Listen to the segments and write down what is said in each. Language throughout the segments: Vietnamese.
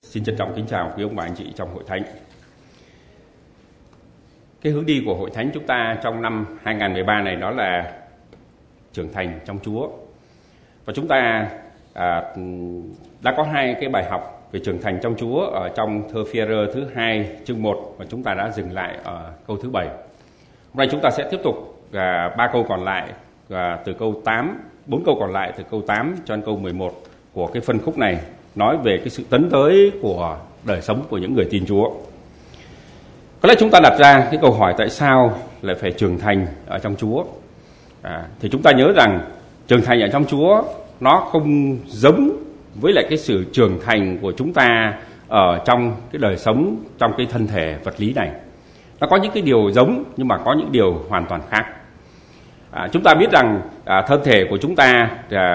Xin trân trọng kính chào quý ông bà anh chị trong hội thánh. Cái hướng đi của hội thánh chúng ta trong năm 2013 này đó là trưởng thành trong Chúa. Và chúng ta đã có hai cái bài học về trưởng thành trong Chúa ở trong thơ Phi-e-rơ thứ 2 chương 1 và chúng ta đã dừng lại ở câu thứ 7. Hôm nay chúng ta sẽ tiếp tục 3 câu còn lại từ câu 8, 4 câu còn lại từ câu 8 cho đến câu 11 của cái phân khúc này, nói về cái sự tấn tới của đời sống của những người tin Chúa. Có lẽ chúng ta đặt ra cái câu hỏi tại sao lại phải trưởng thành ở trong Chúa. Thì chúng ta nhớ rằng trưởng thành ở trong Chúa nó không giống với lại cái sự trưởng thành của chúng ta ở trong cái đời sống, trong cái thân thể vật lý này. Nó có những cái điều giống nhưng mà có những điều hoàn toàn khác. Chúng ta biết rằng thân thể của chúng ta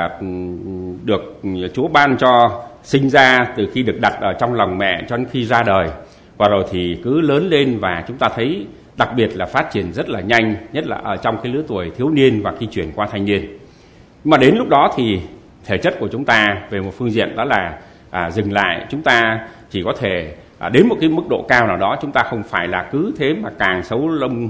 được Chúa ban cho sinh ra từ khi được đặt ở trong lòng mẹ cho đến khi ra đời, và rồi thì cứ lớn lên và chúng ta thấy đặc biệt là phát triển rất là nhanh, nhất là ở trong cái lứa tuổi thiếu niên và khi chuyển qua thanh niên. Nhưng mà đến lúc đó thì thể chất của chúng ta về một phương diện đó là dừng lại, chúng ta chỉ có thể đến một cái mức độ cao nào đó, chúng ta không phải là cứ thế mà càng xấu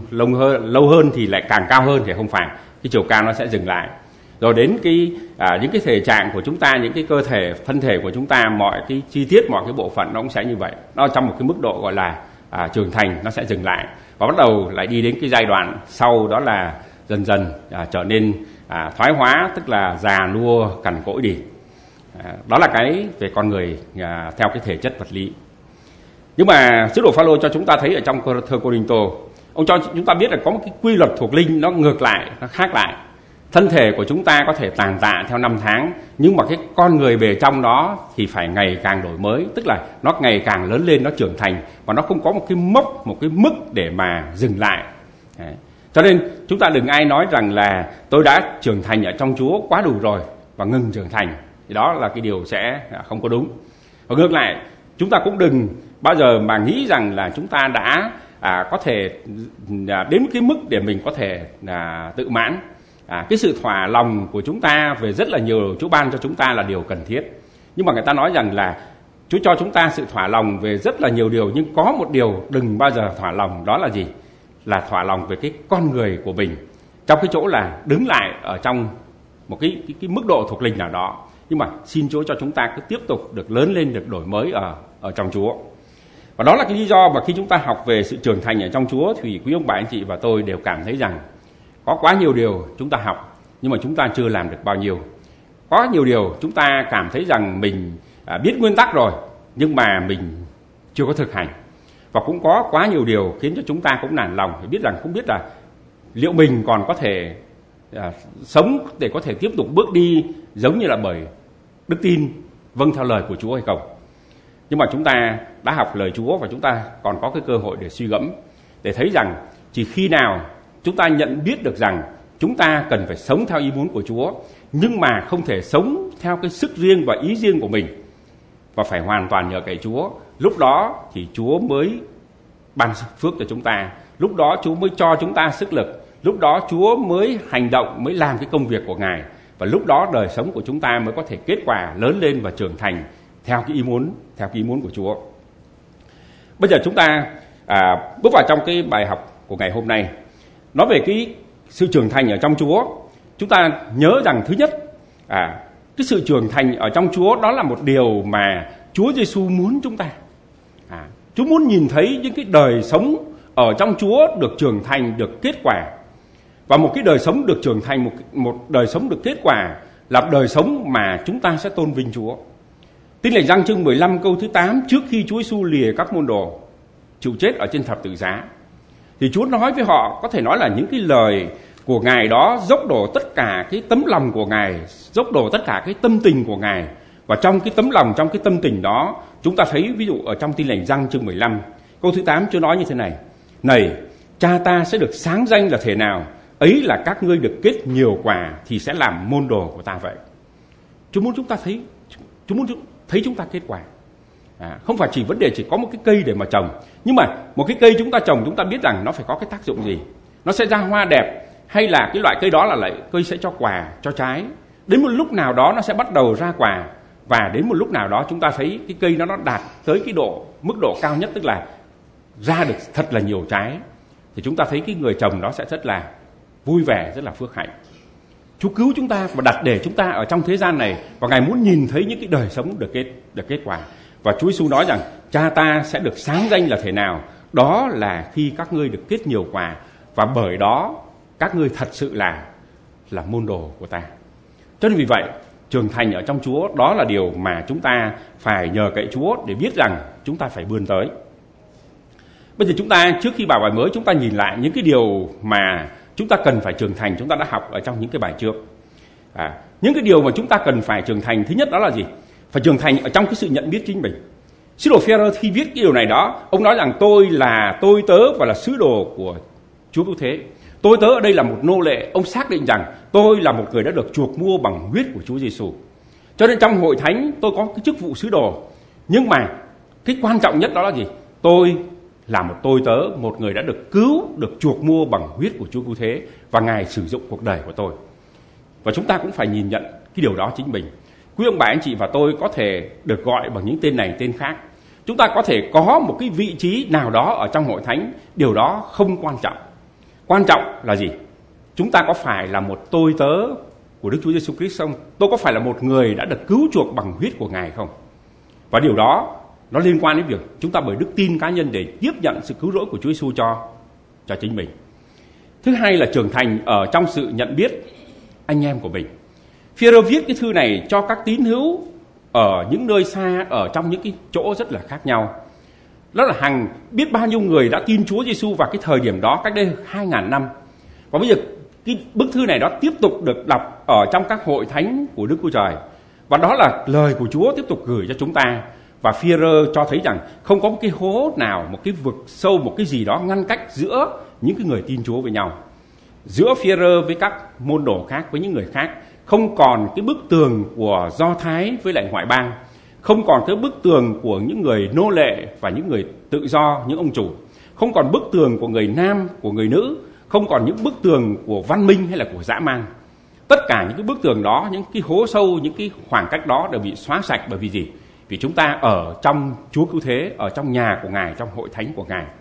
lâu hơn thì lại càng cao hơn, thì không phải, cái chiều cao nó sẽ dừng lại. Rồi đến những cái thể trạng của chúng ta, những cái cơ thể, thân thể của chúng ta, mọi cái chi tiết, mọi cái bộ phận nó cũng sẽ như vậy. Nó trong một cái mức độ gọi là trưởng thành, nó sẽ dừng lại và bắt đầu lại đi đến cái giai đoạn sau, đó là dần dần trở nên thoái hóa, tức là già nua cằn cỗi đi. Đó là cái về con người theo cái thể chất vật lý. Nhưng mà sứ đồ Phaolô cho chúng ta thấy ở trong thơ Cô-rinh-tô, ông cho chúng ta biết là có một cái quy luật thuộc linh nó ngược lại, nó khác lại. Thân thể của chúng ta có thể tàn tạ theo năm tháng, nhưng mà cái con người bề trong đó thì phải ngày càng đổi mới, tức là nó ngày càng lớn lên, nó trưởng thành, và nó không có một cái mốc, một cái mức để mà dừng lại. Đấy. Cho nên chúng ta đừng ai nói rằng là tôi đã trưởng thành ở trong Chúa quá đủ rồi và ngừng trưởng thành, thì đó là cái điều sẽ không có đúng. Và ngược lại, chúng ta cũng đừng bao giờ mà nghĩ rằng là chúng ta đã có thể đến cái mức để mình có thể tự mãn. Cái sự thỏa lòng của chúng ta về rất là nhiều Chúa ban cho chúng ta là điều cần thiết. Nhưng mà người ta nói rằng là Chúa cho chúng ta sự thỏa lòng về rất là nhiều điều, nhưng có một điều đừng bao giờ thỏa lòng, đó là gì? Là thỏa lòng về cái con người của mình, trong cái chỗ là đứng lại ở trong một cái mức độ thuộc linh nào đó. Nhưng mà xin Chúa cho chúng ta cứ tiếp tục được lớn lên, được đổi mới ở trong Chúa. Và đó là cái lý do mà khi chúng ta học về sự trưởng thành ở trong Chúa thì quý ông bà anh chị và tôi đều cảm thấy rằng có quá nhiều điều chúng ta học nhưng mà chúng ta chưa làm được bao nhiêu. Có nhiều điều chúng ta cảm thấy rằng mình biết nguyên tắc rồi nhưng mà mình chưa có thực hành. Và cũng có quá nhiều điều khiến cho chúng ta cũng nản lòng, phải biết rằng không biết là liệu mình còn có thể sống để có thể tiếp tục bước đi giống như là bởi đức tin vâng theo lời của Chúa hay không. Nhưng mà chúng ta đã học lời Chúa và chúng ta còn có cái cơ hội để suy gẫm, để thấy rằng chỉ khi nào chúng ta nhận biết được rằng chúng ta cần phải sống theo ý muốn của Chúa, nhưng mà không thể sống theo cái sức riêng và ý riêng của mình, và phải hoàn toàn nhờ cậy Chúa. Lúc đó thì Chúa mới ban phước cho chúng ta, lúc đó Chúa mới cho chúng ta sức lực, lúc đó Chúa mới hành động, mới làm cái công việc của Ngài, và lúc đó đời sống của chúng ta mới có thể kết quả lớn lên và trưởng thành theo cái ý muốn của Chúa. Bây giờ chúng ta bước vào trong cái bài học của ngày hôm nay, nói về cái sự trưởng thành ở trong Chúa. Chúng ta nhớ rằng thứ nhất, cái sự trưởng thành ở trong Chúa đó là một điều mà Chúa Giêsu muốn chúng ta. Chúa muốn nhìn thấy những cái đời sống ở trong Chúa được trưởng thành, được kết quả. Và một cái đời sống được trưởng thành, một đời sống được kết quả là đời sống mà chúng ta sẽ tôn vinh Chúa. Tin lành Giăng chương 15 câu thứ 8, trước khi Chúa Giêsu lìa các môn đồ chịu chết ở trên thập tự giá, thì Chúa nói với họ, có thể nói là những cái lời của Ngài đó dốc đổ tất cả cái tấm lòng của Ngài, dốc đổ tất cả cái tâm tình của Ngài. Và trong cái tấm lòng, trong cái tâm tình đó, chúng ta thấy ví dụ ở trong Tin lành Giăng chương 15 câu thứ 8, Chúa nói như thế này: này, cha ta sẽ được sáng danh là thế nào, ấy là các ngươi được kết nhiều quả thì sẽ làm môn đồ của ta vậy. Chúa muốn chúng ta thấy, Chúa muốn thấy chúng ta kết quả. Không phải chỉ vấn đề chỉ có một cái cây để mà trồng, nhưng mà một cái cây chúng ta trồng, chúng ta biết rằng nó phải có cái tác dụng gì, nó sẽ ra hoa đẹp, hay là cái loại cây đó là lại cây sẽ cho quả, cho trái. Đến một lúc nào đó nó sẽ bắt đầu ra quả, và đến một lúc nào đó chúng ta thấy cái cây nó đạt tới cái mức độ cao nhất, tức là ra được thật là nhiều trái, thì chúng ta thấy cái người trồng đó sẽ rất là vui vẻ, rất là phước hạnh. Chúa cứu chúng ta và đặt để chúng ta ở trong thế gian này, và Ngài muốn nhìn thấy những cái đời sống được kết quả. Và Chúa Giêsu nói rằng Cha ta sẽ được sáng danh là thế nào, đó là khi các ngươi được kết nhiều quả, và bởi đó các ngươi thật sự là môn đồ của ta. Cho nên vì vậy, trưởng thành ở trong Chúa đó là điều mà chúng ta phải nhờ cậy Chúa để biết rằng chúng ta phải vươn tới. Bây giờ chúng ta, trước khi vào bài mới, chúng ta nhìn lại những cái điều mà chúng ta cần phải trưởng thành, chúng ta đã học ở trong những cái bài trước. Những cái điều mà chúng ta cần phải trưởng thành, thứ nhất đó là gì? Phải trưởng thành ở trong cái sự nhận biết chính mình. Sứ đồ Phi-e-rơ khi viết cái điều này đó, ông nói rằng tôi là tôi tớ và là sứ đồ của Chúa Cứu Thế. Tôi tớ ở đây là một nô lệ. Ông xác định rằng tôi là một người đã được chuộc mua bằng huyết của Chúa Giêsu. Cho nên trong hội thánh tôi có cái chức vụ sứ đồ. Nhưng mà cái quan trọng nhất đó là gì? Tôi là một tôi tớ, một người đã được cứu, được chuộc mua bằng huyết của Chúa Cứu Thế, và Ngài sử dụng cuộc đời của tôi. Và chúng ta cũng phải nhìn nhận cái điều đó chính mình. Quý ông bà anh chị và tôi có thể được gọi bằng những tên này tên khác. Chúng ta có thể có một cái vị trí nào đó ở trong hội thánh, điều đó không quan trọng. Quan trọng là gì? Chúng ta có phải là một tôi tớ của Đức Chúa Giêsu Christ không? Tôi có phải là một người đã được cứu chuộc bằng huyết của Ngài không? Và điều đó nó liên quan đến việc chúng ta bởi đức tin cá nhân để tiếp nhận sự cứu rỗi của Chúa Giêsu cho chính mình. Thứ hai là trưởng thành ở trong sự nhận biết anh em của mình. Phi-e-rơ viết cái thư này cho các tín hữu ở những nơi xa, ở trong những cái chỗ rất là khác nhau. Đó là hàng biết bao nhiêu người đã tin Chúa Giêsu vào cái thời điểm đó, cách đây 2.000 năm. Và bây giờ cái bức thư này đó tiếp tục được đọc ở trong các hội thánh của Đức Chúa Trời. Và đó là lời của Chúa tiếp tục gửi cho chúng ta. Và Phi-e-rơ cho thấy rằng không có một cái hố nào, một cái vực sâu, một cái gì đó ngăn cách giữa những cái người tin Chúa với nhau. Giữa Phi-e-rơ với các môn đồ khác, với những người khác, không còn cái bức tường của Do Thái với lại ngoại bang, không còn cái bức tường của những người nô lệ và những người tự do, những ông chủ, không còn bức tường của người nam, của người nữ, không còn những bức tường của văn minh hay là của dã man. Tất cả những cái bức tường đó, những cái hố sâu, những cái khoảng cách đó đều bị xóa sạch. Bởi vì gì? Vì chúng ta ở trong Chúa Cứu Thế, ở trong nhà của Ngài, trong hội thánh của Ngài.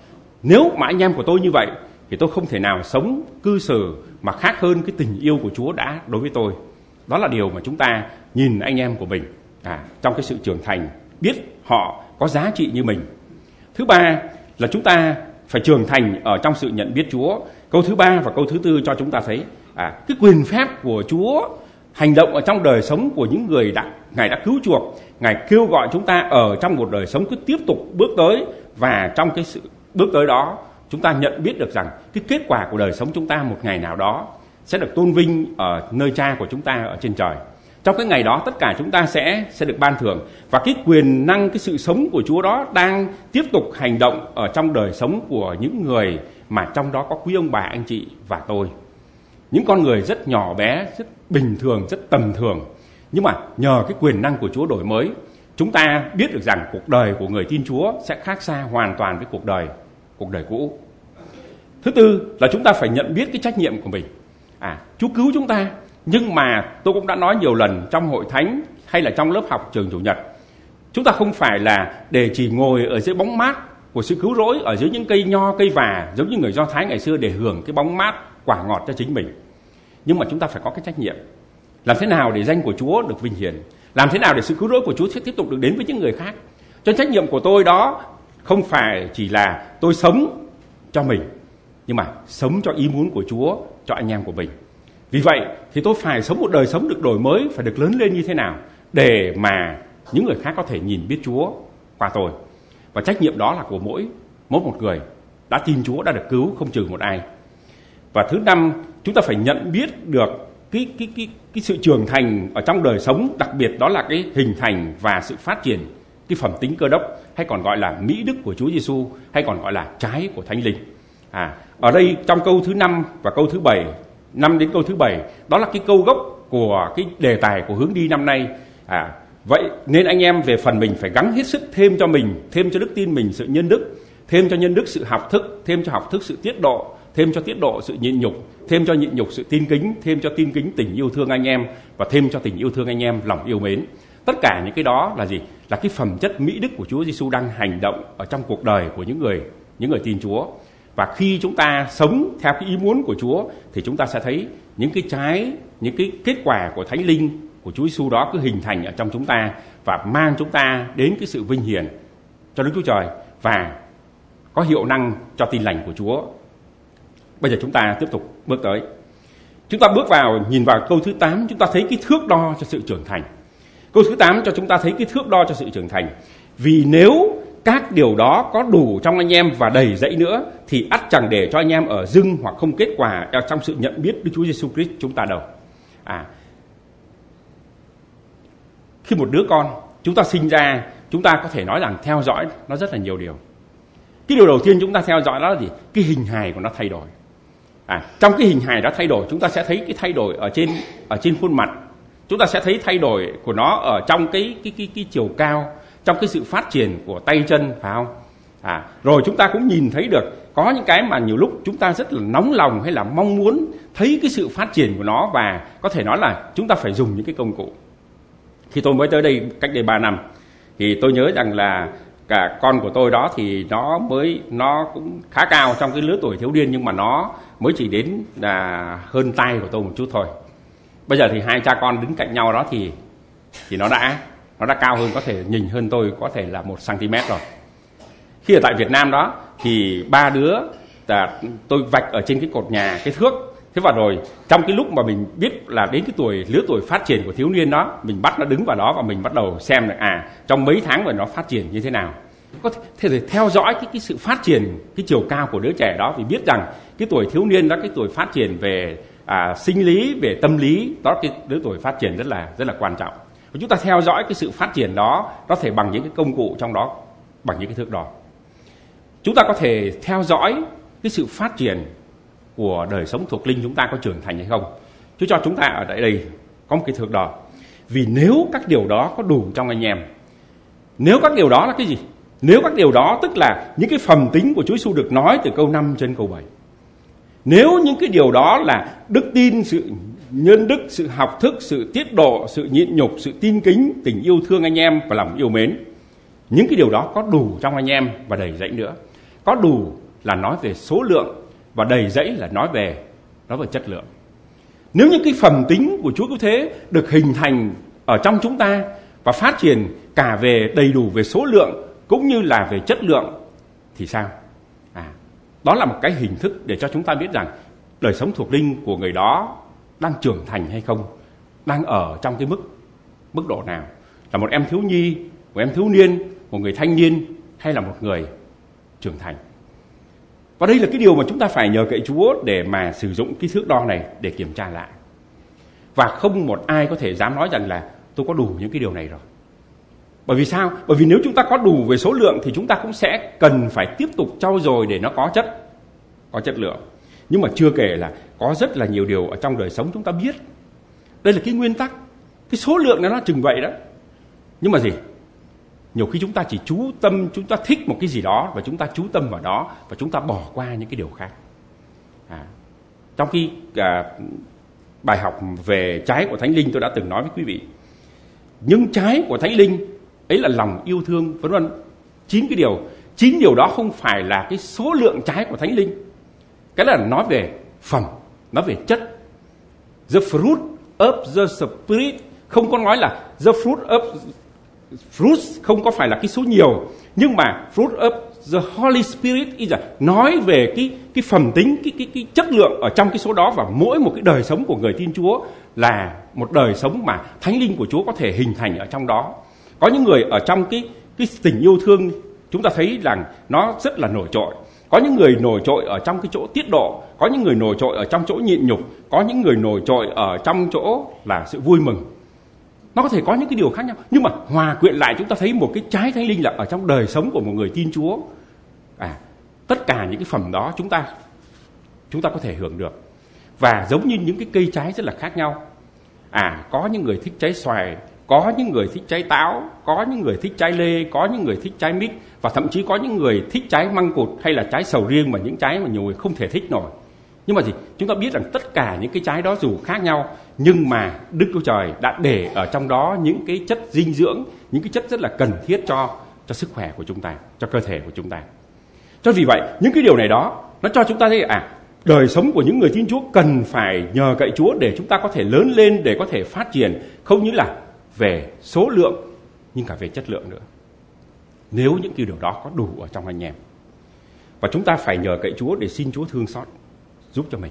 Nếu mà anh em của tôi như vậy thì tôi không thể nào sống cư xử mà khác hơn cái tình yêu của Chúa đã đối với tôi. Đó là điều mà chúng ta nhìn anh em của mình trong cái sự trưởng thành, biết họ có giá trị như mình. Thứ ba là chúng ta phải trưởng thành ở trong sự nhận biết Chúa. Câu thứ 3 và câu thứ 4 cho chúng ta thấy cái quyền phép của Chúa hành động ở trong đời sống của những người Ngài đã cứu chuộc. Ngài kêu gọi chúng ta ở trong một đời sống cứ tiếp tục bước tới, và trong cái sự bước tới đó chúng ta nhận biết được rằng cái kết quả của đời sống chúng ta một ngày nào đó sẽ được tôn vinh ở nơi Cha của chúng ta ở trên trời. Trong cái ngày đó tất cả chúng ta sẽ được ban thưởng, và cái quyền năng, cái sự sống của Chúa đó đang tiếp tục hành động ở trong đời sống của những người mà trong đó có quý ông bà anh chị và tôi. Những con người rất nhỏ bé, rất bình thường, rất tầm thường, nhưng mà nhờ cái quyền năng của Chúa đổi mới, chúng ta biết được rằng cuộc đời của người tin Chúa sẽ khác xa hoàn toàn với cuộc đời cũ. Thứ tư là chúng ta phải nhận biết cái trách nhiệm của mình. Chúa cứu chúng ta, nhưng mà tôi cũng đã nói nhiều lần trong hội thánh hay là trong lớp học trường chủ nhật, chúng ta không phải là để chỉ ngồi ở dưới bóng mát của sự cứu rỗi, ở dưới những cây nho, cây vả giống như người Do Thái ngày xưa để hưởng cái bóng mát, quả ngọt cho chính mình. Nhưng mà chúng ta phải có cái trách nhiệm. Làm thế nào để danh của Chúa được vinh hiển? Làm thế nào để sự cứu rỗi của Chúa sẽ tiếp tục được đến với những người khác? Cho trách nhiệm của tôi đó không phải chỉ là tôi sống cho mình, nhưng mà sống cho ý muốn của Chúa, cho anh em của mình. Vì vậy thì tôi phải sống một đời sống được đổi mới, phải được lớn lên như thế nào để mà những người khác có thể nhìn biết Chúa qua tôi. Và trách nhiệm đó là của mỗi một người đã tin Chúa, đã được cứu, không trừ một ai. Và thứ năm, chúng ta phải nhận biết được cái sự trưởng thành ở trong đời sống, đặc biệt đó là cái hình thành và sự phát triển cái phẩm tính Cơ Đốc, hay còn gọi là mỹ đức của Chúa Giêsu, hay còn gọi là trái của Thánh Linh. Ở đây trong câu thứ 5 và câu thứ 7, 5 đến câu thứ 7, đó là cái câu gốc của cái đề tài của hướng đi năm nay. Vậy nên anh em về phần mình phải gắng hết sức thêm cho mình, thêm cho đức tin mình sự nhân đức, thêm cho nhân đức sự học thức, thêm cho học thức sự tiết độ, thêm cho tiết độ sự nhịn nhục, thêm cho nhịn nhục sự tin kính, thêm cho tin kính tình yêu thương anh em, và thêm cho tình yêu thương anh em lòng yêu mến. Tất cả những cái đó là gì? Là cái phẩm chất mỹ đức của Chúa Giêsu đang hành động ở trong cuộc đời của những người tin Chúa. Và khi chúng ta sống theo cái ý muốn của Chúa thì chúng ta sẽ thấy những cái kết quả của Thánh Linh của Chúa Giêsu đó cứ hình thành ở trong chúng ta và mang chúng ta đến cái sự vinh hiển cho Đức Chúa Trời và có hiệu năng cho tin lành của Chúa. Bây giờ chúng ta tiếp tục bước tới. Chúng ta bước vào, nhìn vào câu thứ 8, chúng ta thấy cái thước đo cho sự trưởng thành. Câu thứ 8 cho chúng ta thấy cái thước đo cho sự trưởng thành. Vì nếu các điều đó có đủ trong anh em và đầy dẫy nữa thì ắt chẳng để cho anh em ở dưng hoặc không kết quả trong sự nhận biết Đức Chúa Giêsu Christ chúng ta đâu. Khi một đứa con chúng ta sinh ra, chúng ta có thể nói rằng theo dõi nó rất là nhiều điều. Cái điều đầu tiên chúng ta theo dõi đó là gì? Cái hình hài của nó thay đổi. Trong cái hình hài đó thay đổi, chúng ta sẽ thấy cái thay đổi ở trên khuôn mặt. Chúng ta sẽ thấy thay đổi của nó ở trong cái chiều cao, trong cái sự phát triển của tay chân, phải không? Rồi chúng ta cũng nhìn thấy được có những cái mà nhiều lúc chúng ta rất là nóng lòng hay là mong muốn thấy cái sự phát triển của nó, và có thể nói là chúng ta phải dùng những cái công cụ. Khi tôi mới tới đây cách đây 3 năm thì tôi nhớ rằng là cả con của tôi đó thì nó cũng khá cao trong cái lứa tuổi thiếu niên, nhưng mà nó mới chỉ đến là hơn tay của tôi một chút thôi. Bây giờ thì hai cha con đứng cạnh nhau đó thì nó đã cao hơn, có thể nhìn hơn tôi có thể là 1 cm rồi. Khi ở tại Việt Nam đó thì 3 đứa tôi vạch ở trên cái cột nhà cái thước. Thế và rồi trong cái lúc mà mình biết là đến cái lứa tuổi phát triển của thiếu niên đó, mình bắt nó đứng vào đó và mình bắt đầu xem là trong mấy tháng rồi nó phát triển như thế nào. Có thể theo dõi cái sự phát triển, cái chiều cao của đứa trẻ đó, vì biết rằng cái tuổi thiếu niên đó, cái tuổi phát triển về sinh lý, về tâm lý đó, cái đứa tuổi phát triển rất là quan trọng. Và chúng ta theo dõi cái sự phát triển đó có thể bằng những cái công cụ trong đó, bằng những cái thước đo. Chúng ta có thể theo dõi cái sự phát triển của đời sống thuộc linh chúng ta có trưởng thành hay không. Chúa cho chúng ta ở đây có một cái thước đo. Vì nếu các điều đó có đủ trong anh em, nếu các điều đó là cái gì? Nếu các điều đó tức là những cái phẩm tính của Chúa Giêsu được nói từ câu 5 trên câu 7. Nếu những cái điều đó là đức tin, sự nhân đức, sự học thức, sự tiết độ, sự nhịn nhục, sự tin kính, tình yêu thương anh em và lòng yêu mến, những cái điều đó có đủ trong anh em và đầy dẫy nữa. Có đủ là nói về số lượng và đầy dẫy là nói về chất lượng. Nếu những cái phẩm tính của Chúa Cứu Thế được hình thành ở trong chúng ta và phát triển cả về đầy đủ về số lượng cũng như là về chất lượng thì sao? Đó là một cái hình thức để cho chúng ta biết rằng đời sống thuộc linh của người đó đang trưởng thành hay không, đang ở trong cái mức độ nào, là một em thiếu nhi, một em thiếu niên, một người thanh niên hay là một người trưởng thành. Và đây là cái điều mà chúng ta phải nhờ cậy Chúa để mà sử dụng cái thước đo này để kiểm tra lại. Và không một ai có thể dám nói rằng là tôi có đủ những cái điều này rồi. Bởi vì sao? Bởi vì nếu chúng ta có đủ về số lượng thì chúng ta cũng sẽ cần phải tiếp tục trau dồi để nó có chất lượng. Nhưng mà chưa kể là có rất là nhiều điều ở trong đời sống chúng ta biết. Đây là cái nguyên tắc. Cái số lượng nó chừng vậy đó. Nhưng mà gì? Nhiều khi chúng ta chỉ chú tâm, chúng ta thích một cái gì đó và chúng ta chú tâm vào đó và chúng ta bỏ qua những cái điều khác. Trong khi bài học về trái của Thánh Linh tôi đã từng nói với quý vị. Nhưng trái của Thánh Linh ấy là lòng yêu thương, vân vân. 9 điều đó không phải là cái số lượng trái của Thánh Linh. Cái là nói về phẩm, nói về chất. The fruit of the Spirit, không có nói là the fruit of fruits, không có phải là cái số nhiều, nhưng mà fruit of the Holy Spirit is nói về cái phẩm tính, cái chất lượng ở trong cái số đó. Và mỗi một cái đời sống của người tin Chúa là một đời sống mà Thánh Linh của Chúa có thể hình thành ở trong đó. Có những người ở trong cái tình yêu thương chúng ta thấy rằng nó rất là nổi trội. Có những người nổi trội ở trong cái chỗ tiết độ, có những người nổi trội ở trong chỗ nhịn nhục, có những người nổi trội ở trong chỗ là sự vui mừng. Nó có thể có những cái điều khác nhau, nhưng mà hòa quyện lại chúng ta thấy một cái trái Thánh Linh là ở trong đời sống của một người tin Chúa. Tất cả những cái phẩm đó chúng ta có thể hưởng được. Và giống như những cái cây trái rất là khác nhau. Có những người thích trái xoài, có những người thích trái táo, có những người thích trái lê, có những người thích trái mít, và thậm chí có những người thích trái măng cụt hay là trái sầu riêng, mà những trái mà nhiều người không thể thích nổi. Nhưng mà gì? Chúng ta biết rằng tất cả những cái trái đó dù khác nhau, nhưng mà Đức Chúa Trời đã để ở trong đó những cái chất dinh dưỡng, những cái chất rất là cần thiết cho sức khỏe của chúng ta, cho cơ thể của chúng ta. Cho vì vậy, những cái điều này đó nó cho chúng ta thấy đời sống của những người tin Chúa cần phải nhờ cậy Chúa để chúng ta có thể lớn lên, để có thể phát triển, không những là về số lượng nhưng cả về chất lượng nữa. Nếu những cái điều đó có đủ ở trong anh em. Và chúng ta phải nhờ cậy Chúa để xin Chúa thương xót, giúp cho mình.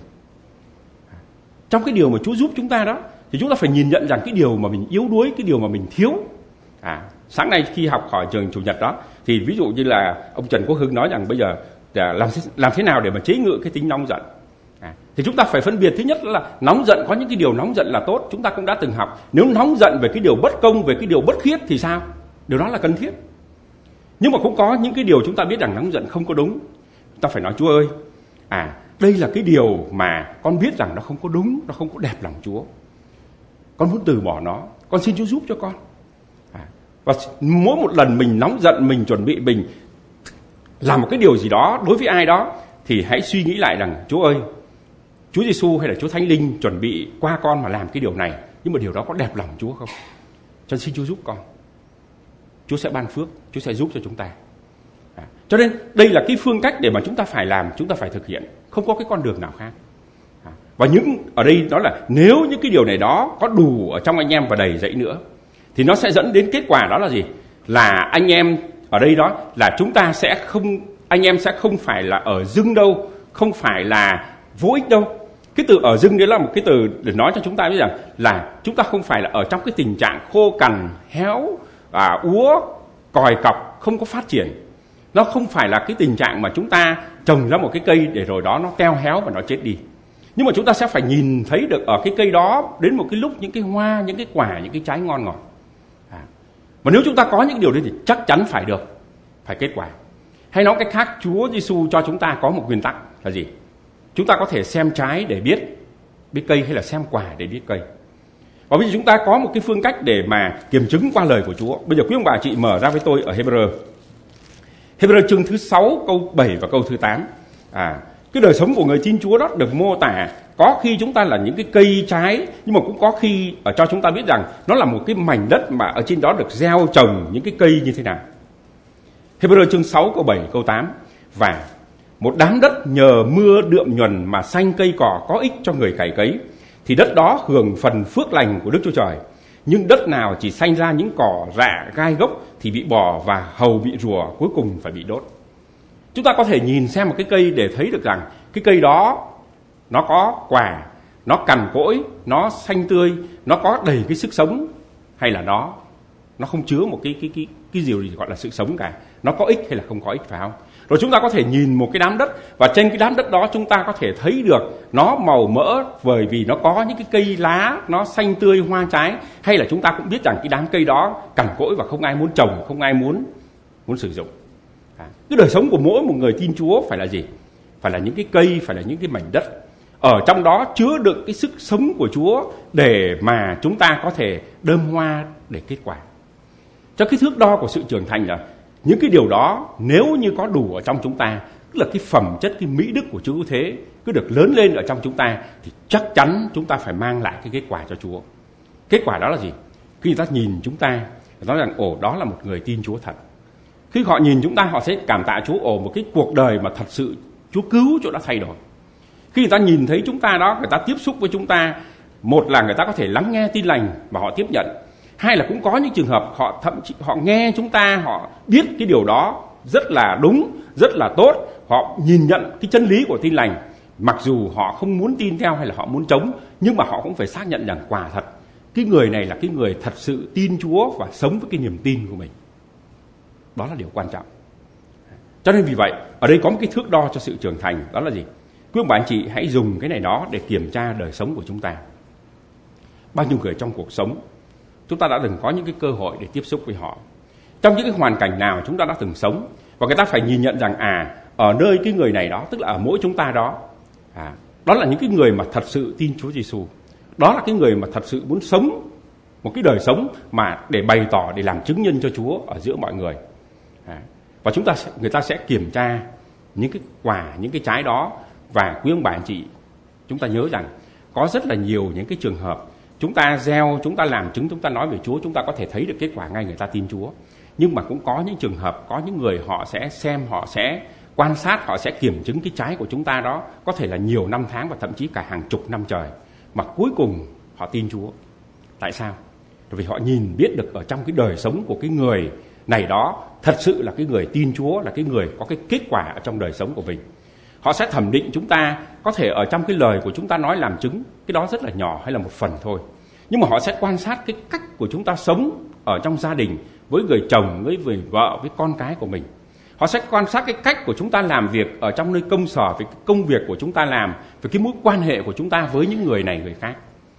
Trong cái điều mà Chúa giúp chúng ta đó, thì chúng ta phải nhìn nhận rằng cái điều mà mình yếu đuối, cái điều mà mình thiếu. Sáng nay khi học hỏi trường Chủ nhật đó, thì ví dụ như là ông Trần Quốc Hưng nói rằng bây giờ làm thế nào để mà chế ngự cái tính nóng giận. Thì chúng ta phải phân biệt, thứ nhất là nóng giận, có những cái điều nóng giận là tốt, chúng ta cũng đã từng học. Nếu nóng giận về cái điều bất công, về cái điều bất khiết thì sao? Điều đó là cần thiết. Nhưng mà cũng có những cái điều chúng ta biết rằng nóng giận không có đúng. Chúng ta phải nói Chúa ơi, đây là cái điều mà con biết rằng nó không có đúng, nó không có đẹp lòng Chúa. Con muốn từ bỏ nó, con xin Chúa giúp cho con. Và mỗi một lần mình nóng giận, mình chuẩn bị mình làm một cái điều gì đó đối với ai đó, thì hãy suy nghĩ lại rằng Chúa ơi, Chúa Giêsu hay là Chúa Thánh Linh chuẩn bị qua con mà làm cái điều này, nhưng mà điều đó có đẹp lòng Chúa không? Cho nên xin Chúa giúp con. Chúa sẽ ban phước, Chúa sẽ giúp cho chúng ta. Cho nên đây là cái phương cách để mà chúng ta phải làm, chúng ta phải thực hiện, không có cái con đường nào khác. Và ở đây đó là nếu những cái điều này đó có đủ ở trong anh em và đầy dẫy nữa, thì nó sẽ dẫn đến kết quả đó là gì? Là anh em ở đây đó là chúng ta sẽ không, anh em sẽ không phải là ở dưng đâu, không phải là vô ích đâu. Cái từ ở dưng đấy là một cái từ để nói cho chúng ta biết rằng là chúng ta không phải là ở trong cái tình trạng khô cằn, héo, úa, còi cọc, không có phát triển. Nó không phải là cái tình trạng mà chúng ta trồng ra một cái cây để rồi đó nó teo héo và nó chết đi. Nhưng mà chúng ta sẽ phải nhìn thấy được ở cái cây đó đến một cái lúc những cái hoa, những cái quả, những cái trái ngon ngọt. Và nếu chúng ta có những điều đấy thì chắc chắn phải được, phải kết quả. Hay nói cách khác, Chúa Giêsu cho chúng ta có một nguyên tắc là gì? Chúng ta có thể xem trái để biết cây, hay là xem quả để biết cây. Và bây giờ chúng ta có một cái phương cách để mà kiểm chứng qua lời của Chúa. Bây giờ quý ông bà chị mở ra với tôi ở Hebrew chương thứ 6 câu 7 và câu thứ 8. Cái đời sống của người tin Chúa đó được mô tả, có khi chúng ta là những cái cây trái, nhưng mà cũng có khi cho chúng ta biết rằng nó là một cái mảnh đất mà ở trên đó được gieo trồng những cái cây như thế nào. Hebrew chương 6 câu 7 câu 8. Và một đám đất nhờ mưa đượm nhuần mà xanh cây cỏ có ích cho người cày cấy, thì đất đó hưởng phần phước lành của Đức Chúa Trời. Nhưng đất nào chỉ sanh ra những cỏ rạ gai gốc thì bị bỏ, và hầu bị rùa, cuối cùng phải bị đốt. Chúng ta có thể nhìn xem một cái cây để thấy được rằng cái cây đó nó có quả, nó cằn cỗi, nó xanh tươi, nó có đầy cái sức sống, hay là nó không chứa một cái điều gì gọi là sự sống cả. Nó có ích hay là không có ích, phải không? Rồi chúng ta có thể nhìn một cái đám đất, và trên cái đám đất đó chúng ta có thể thấy được nó màu mỡ bởi vì nó có những cái cây lá, nó xanh tươi hoa trái, hay là chúng ta cũng biết rằng cái đám cây đó cằn cỗi và không ai muốn trồng, không ai muốn sử dụng. Cái đời sống của mỗi một người tin Chúa phải là gì? Phải là những cái cây, phải là những cái mảnh đất ở trong đó chứa đựng cái sức sống của Chúa để mà chúng ta có thể đơm hoa để kết quả. Cho cái thước đo của sự trưởng thành là những cái điều đó nếu như có đủ ở trong chúng ta, tức là cái phẩm chất, cái mỹ đức của Chúa thế cứ được lớn lên ở trong chúng ta, thì chắc chắn chúng ta phải mang lại cái kết quả cho Chúa. Kết quả đó là gì? Khi người ta nhìn chúng ta, nói rằng đó là một người tin Chúa thật. Khi họ nhìn chúng ta, họ sẽ cảm tạ Chúa, một cái cuộc đời mà thật sự Chúa cứu, Chúa đã thay đổi. Khi người ta nhìn thấy chúng ta đó, người ta tiếp xúc với chúng ta, một là người ta có thể lắng nghe tin lành và họ tiếp nhận. Hai là cũng có những trường hợp họ thậm chí họ nghe chúng ta, họ biết cái điều đó rất là đúng, rất là tốt, họ nhìn nhận cái chân lý của tin lành, mặc dù họ không muốn tin theo hay là họ muốn chống, nhưng mà họ cũng phải xác nhận rằng quả thật cái người này là cái người thật sự tin Chúa và sống với cái niềm tin của mình. Đó là điều quan trọng. Cho nên vì vậy, ở đây có một cái thước đo cho sự trưởng thành, đó là gì? Quý ông bà anh chị hãy dùng cái này đó để kiểm tra đời sống của chúng ta. Bao nhiêu người trong cuộc sống chúng ta đã từng có những cái cơ hội để tiếp xúc với họ, trong những cái hoàn cảnh nào chúng ta đã từng sống, và người ta phải nhìn nhận rằng ở nơi cái người này đó, tức là ở mỗi chúng ta đó, đó là những cái người mà thật sự tin Chúa Giêsu. Đó là cái người mà thật sự muốn sống một cái đời sống mà để bày tỏ, để làm chứng nhân cho Chúa ở giữa mọi người. Và người ta sẽ kiểm tra những cái quả, những cái trái đó, và quý ông bà anh chị chúng ta nhớ rằng có rất là nhiều những cái trường hợp chúng ta gieo, chúng ta làm chứng, chúng ta nói về Chúa, chúng ta có thể thấy được kết quả ngay, người ta tin Chúa. Nhưng mà cũng có những trường hợp, có những người họ sẽ xem, họ sẽ quan sát, họ sẽ kiểm chứng cái trái của chúng ta đó, có thể là nhiều năm tháng và thậm chí cả hàng chục năm trời, mà cuối cùng họ tin Chúa. Tại sao? Vì họ nhìn biết được ở trong cái đời sống của cái người này đó, thật sự là cái người tin Chúa, là cái người có cái kết quả ở trong đời sống của mình. Họ sẽ thẩm định chúng ta, có thể ở trong cái lời của chúng ta nói làm chứng, cái đó rất là nhỏ hay là một phần thôi. Nhưng mà họ sẽ quan sát cái cách của chúng ta sống ở trong gia đình, với người chồng, với người vợ, với con cái của mình. Họ sẽ quan sát cái cách của chúng ta làm việc ở trong nơi công sở, về cái công việc của chúng ta làm, về cái mối quan hệ của chúng ta với những người này người khác.